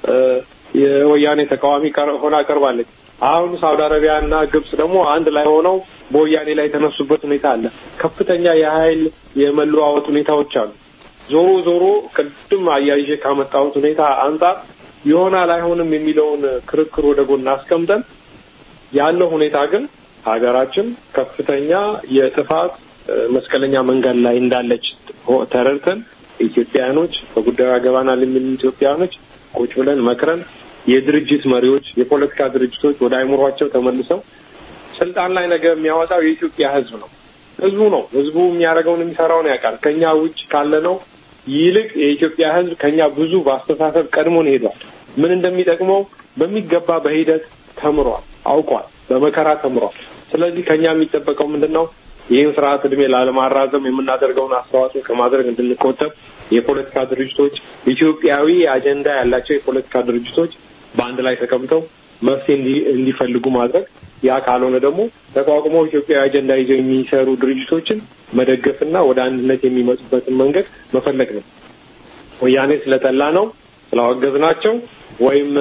Speaker 5: የወያኔ ተቃዋሚ ሆና ቀርባለች። አሁን ሳውዲ አረቢያና ግብጽ ደግሞ አንድ ላይ ሆነው በወያኔ ላይ የተነሱበት ሁኔታ አለ። ከፍተኛ የኃይል የመለዋወጥ ሁኔታዎች አሉ። ዞሮ ቅድም አያይዤ ካመጣሁት ሁኔታ አንጻር ይሆናል አይሆንም የሚለውን ክርክር ወደ ጎን አስቀምጠን ያለው ሁኔታ ግን ሀገራችን ከፍተኛ የጥፋት መስቀለኛ መንገድ ላይ እንዳለች ተረድተን ኢትዮጵያኖች በጉዳዩ ያገባናል የሚሉ ኢትዮጵያኖች ቁጭ ብለን መክረን የድርጅት መሪዎች የፖለቲካ ድርጅቶች ወደ አይምሯቸው ተመልሰው ስልጣን ላይ ነገር የሚያወጣው የኢትዮጵያ ህዝብ ነው። ህዝቡ የሚያደርገውን የሚሰራውን ያውቃል። ከኛ ውጭ ካለ ነው ይልቅ የኢትዮጵያ ህዝብ ከኛ ብዙ በአስተሳሰብ ቀድሞን ሄዷል። ምን እንደሚጠቅመው በሚገባ በሂደት ተምሯል፣ አውቋል፣ በመከራ ተምሯል። ስለዚህ ከኛ የሚጠበቀው ምንድነው? ይህን ስርዓት እድሜ ላለማራዘም የምናደርገውን አስተዋጽኦ ከማድረግ እንድንቆጠብ የፖለቲካ ድርጅቶች ኢትዮጵያዊ አጀንዳ ያላቸው የፖለቲካ ድርጅቶች በአንድ ላይ ተቀምጠው መፍትሄ እንዲፈልጉ ማድረግ፣ ያ ካልሆነ ደግሞ ተቋቁመው ኢትዮጵያዊ አጀንዳ ይዘው የሚሰሩ ድርጅቶችን መደገፍና ወደ አንድነት የሚመጡበትን መንገድ መፈለግ ነው። ወያኔ ስለጠላ ነው ስላወገዝናቸው ወይም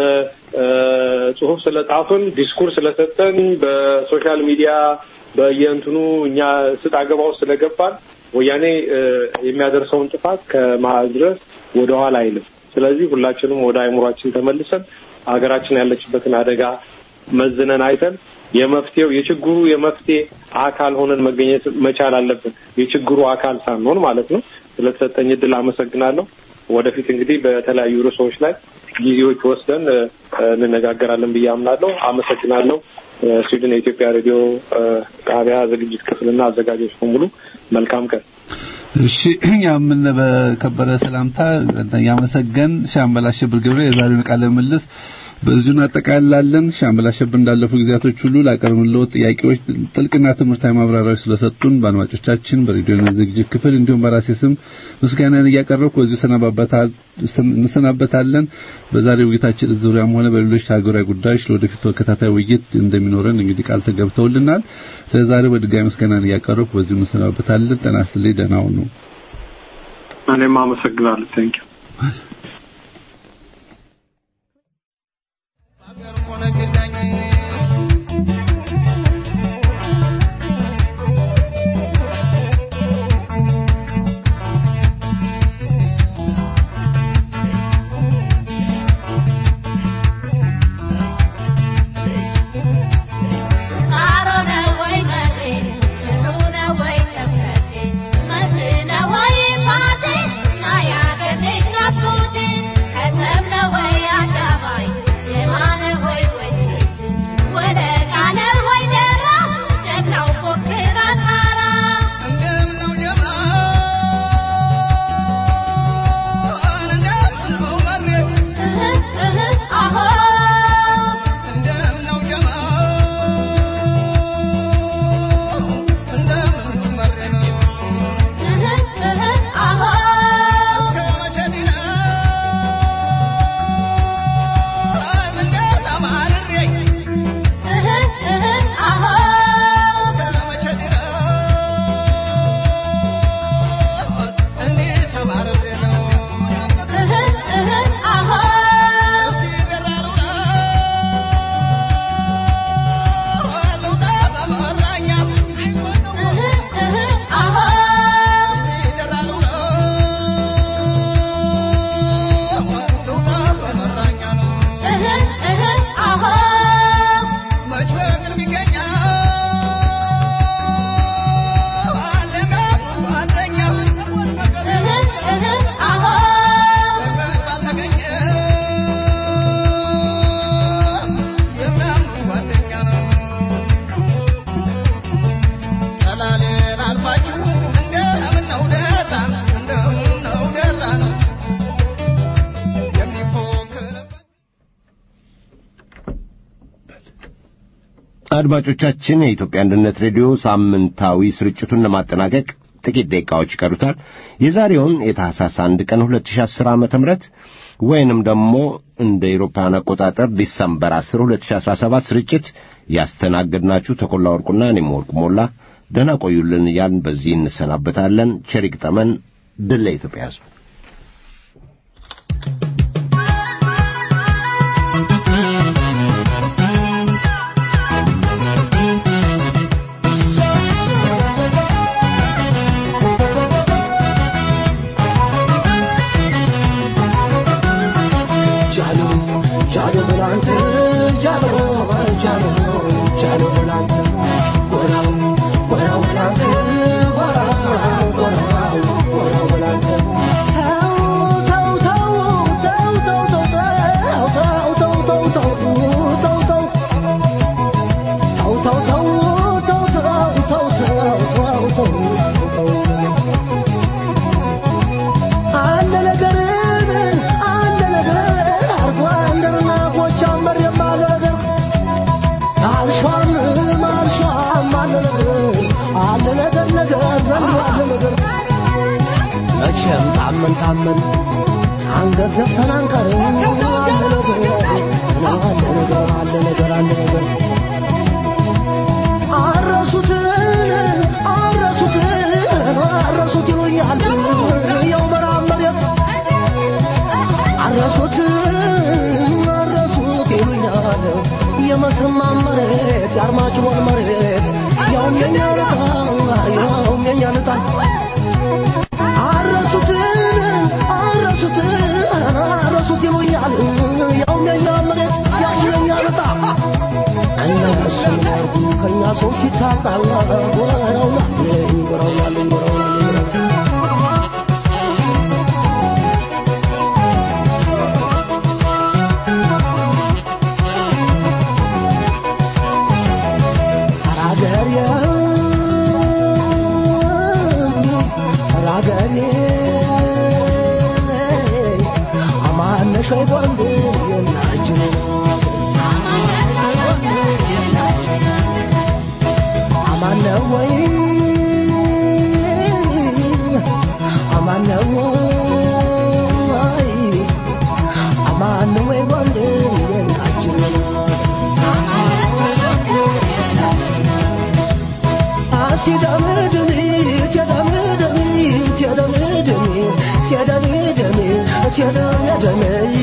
Speaker 5: ጽሁፍ ስለጻፍን ዲስኩርስ ስለሰጠን በሶሻል ሚዲያ በየእንትኑ እኛ ስጥ አገባው ስለገባን ወያኔ የሚያደርሰውን ጥፋት ከማድረስ ወደ ኋላ አይልም። ስለዚህ ሁላችንም ወደ አይምሯችን ተመልሰን ሀገራችን ያለችበትን አደጋ መዝነን አይተን የችግሩ የመፍትሄ አካል ሆነን መገኘት መቻል አለብን። የችግሩ አካል ሳንሆን ማለት ነው። ስለተሰጠኝ እድል አመሰግናለሁ። ወደፊት እንግዲህ በተለያዩ ርዕሶች ላይ ጊዜዎች ወስደን እንነጋገራለን ብዬ አምናለሁ። አመሰግናለሁ። ስዊድን የኢትዮጵያ ሬዲዮ ጣቢያ ዝግጅት ክፍልና አዘጋጆች በሙሉ መልካም ቀን።
Speaker 4: እሺ እኛም በከበረ ሰላምታ ያመሰገን ሻምበል አሸብር ገብረ የዛሬውን ቃለ ምልልስ በዚሁ እናጠቃልላለን። ሻምበል አሸብር እንዳለፉ ጊዜያቶች ሁሉ ላቀረብነው ጥያቄዎች ጥልቅና ትምህርታዊ ማብራሪያዎች ስለሰጡን በአድማጮቻችን በሬዲዮ ዝግጅት ክፍል እንዲሁም በራሴ ስም ምስጋናን እያቀረብኩ በዚሁ እንሰናበታለን። በዛሬው ውይይታችን ዙሪያም ሆነ በሌሎች ሀገራዊ ጉዳዮች ለወደፊት ተከታታይ ውይይት እንደሚኖረን እንግዲህ ቃል ተገብተውልናል። ስለዛሬው በድጋሚ ምስጋናን እያቀረብኩ በዚሁ እንሰናበታለን። ጤና ይስጥልኝ። ደህና ሁኑ።
Speaker 5: እኔም አመሰግናለሁ። ቴንኪው።
Speaker 2: አድማጮቻችን የኢትዮጵያ አንድነት ሬዲዮ ሳምንታዊ ስርጭቱን ለማጠናቀቅ ጥቂት ደቂቃዎች ይቀሩታል። የዛሬውን የታህሳስ 1 ቀን 2010 ዓ.ም ወይንም ደግሞ እንደ አውሮፓውያን አቆጣጠር ዲሰምበር 10 2017 ስርጭት ያስተናገድናችሁ ተቆላ ወርቁና እኔም ወርቁ ሞላ ደህና ቆዩልን እያልን በዚህ እንሰናበታለን። ቸር ይግጠመን። ድል ለኢትዮጵያ ሕዝብ።
Speaker 3: I'm
Speaker 6: የደሜ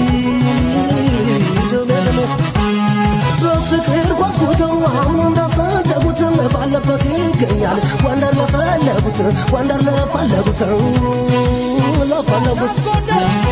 Speaker 6: በፍቅር ጓጉተው አሁን እንዳሰደጉት ባለበት ይገኛል ወንደር ለፈለጉት ለፈለጉት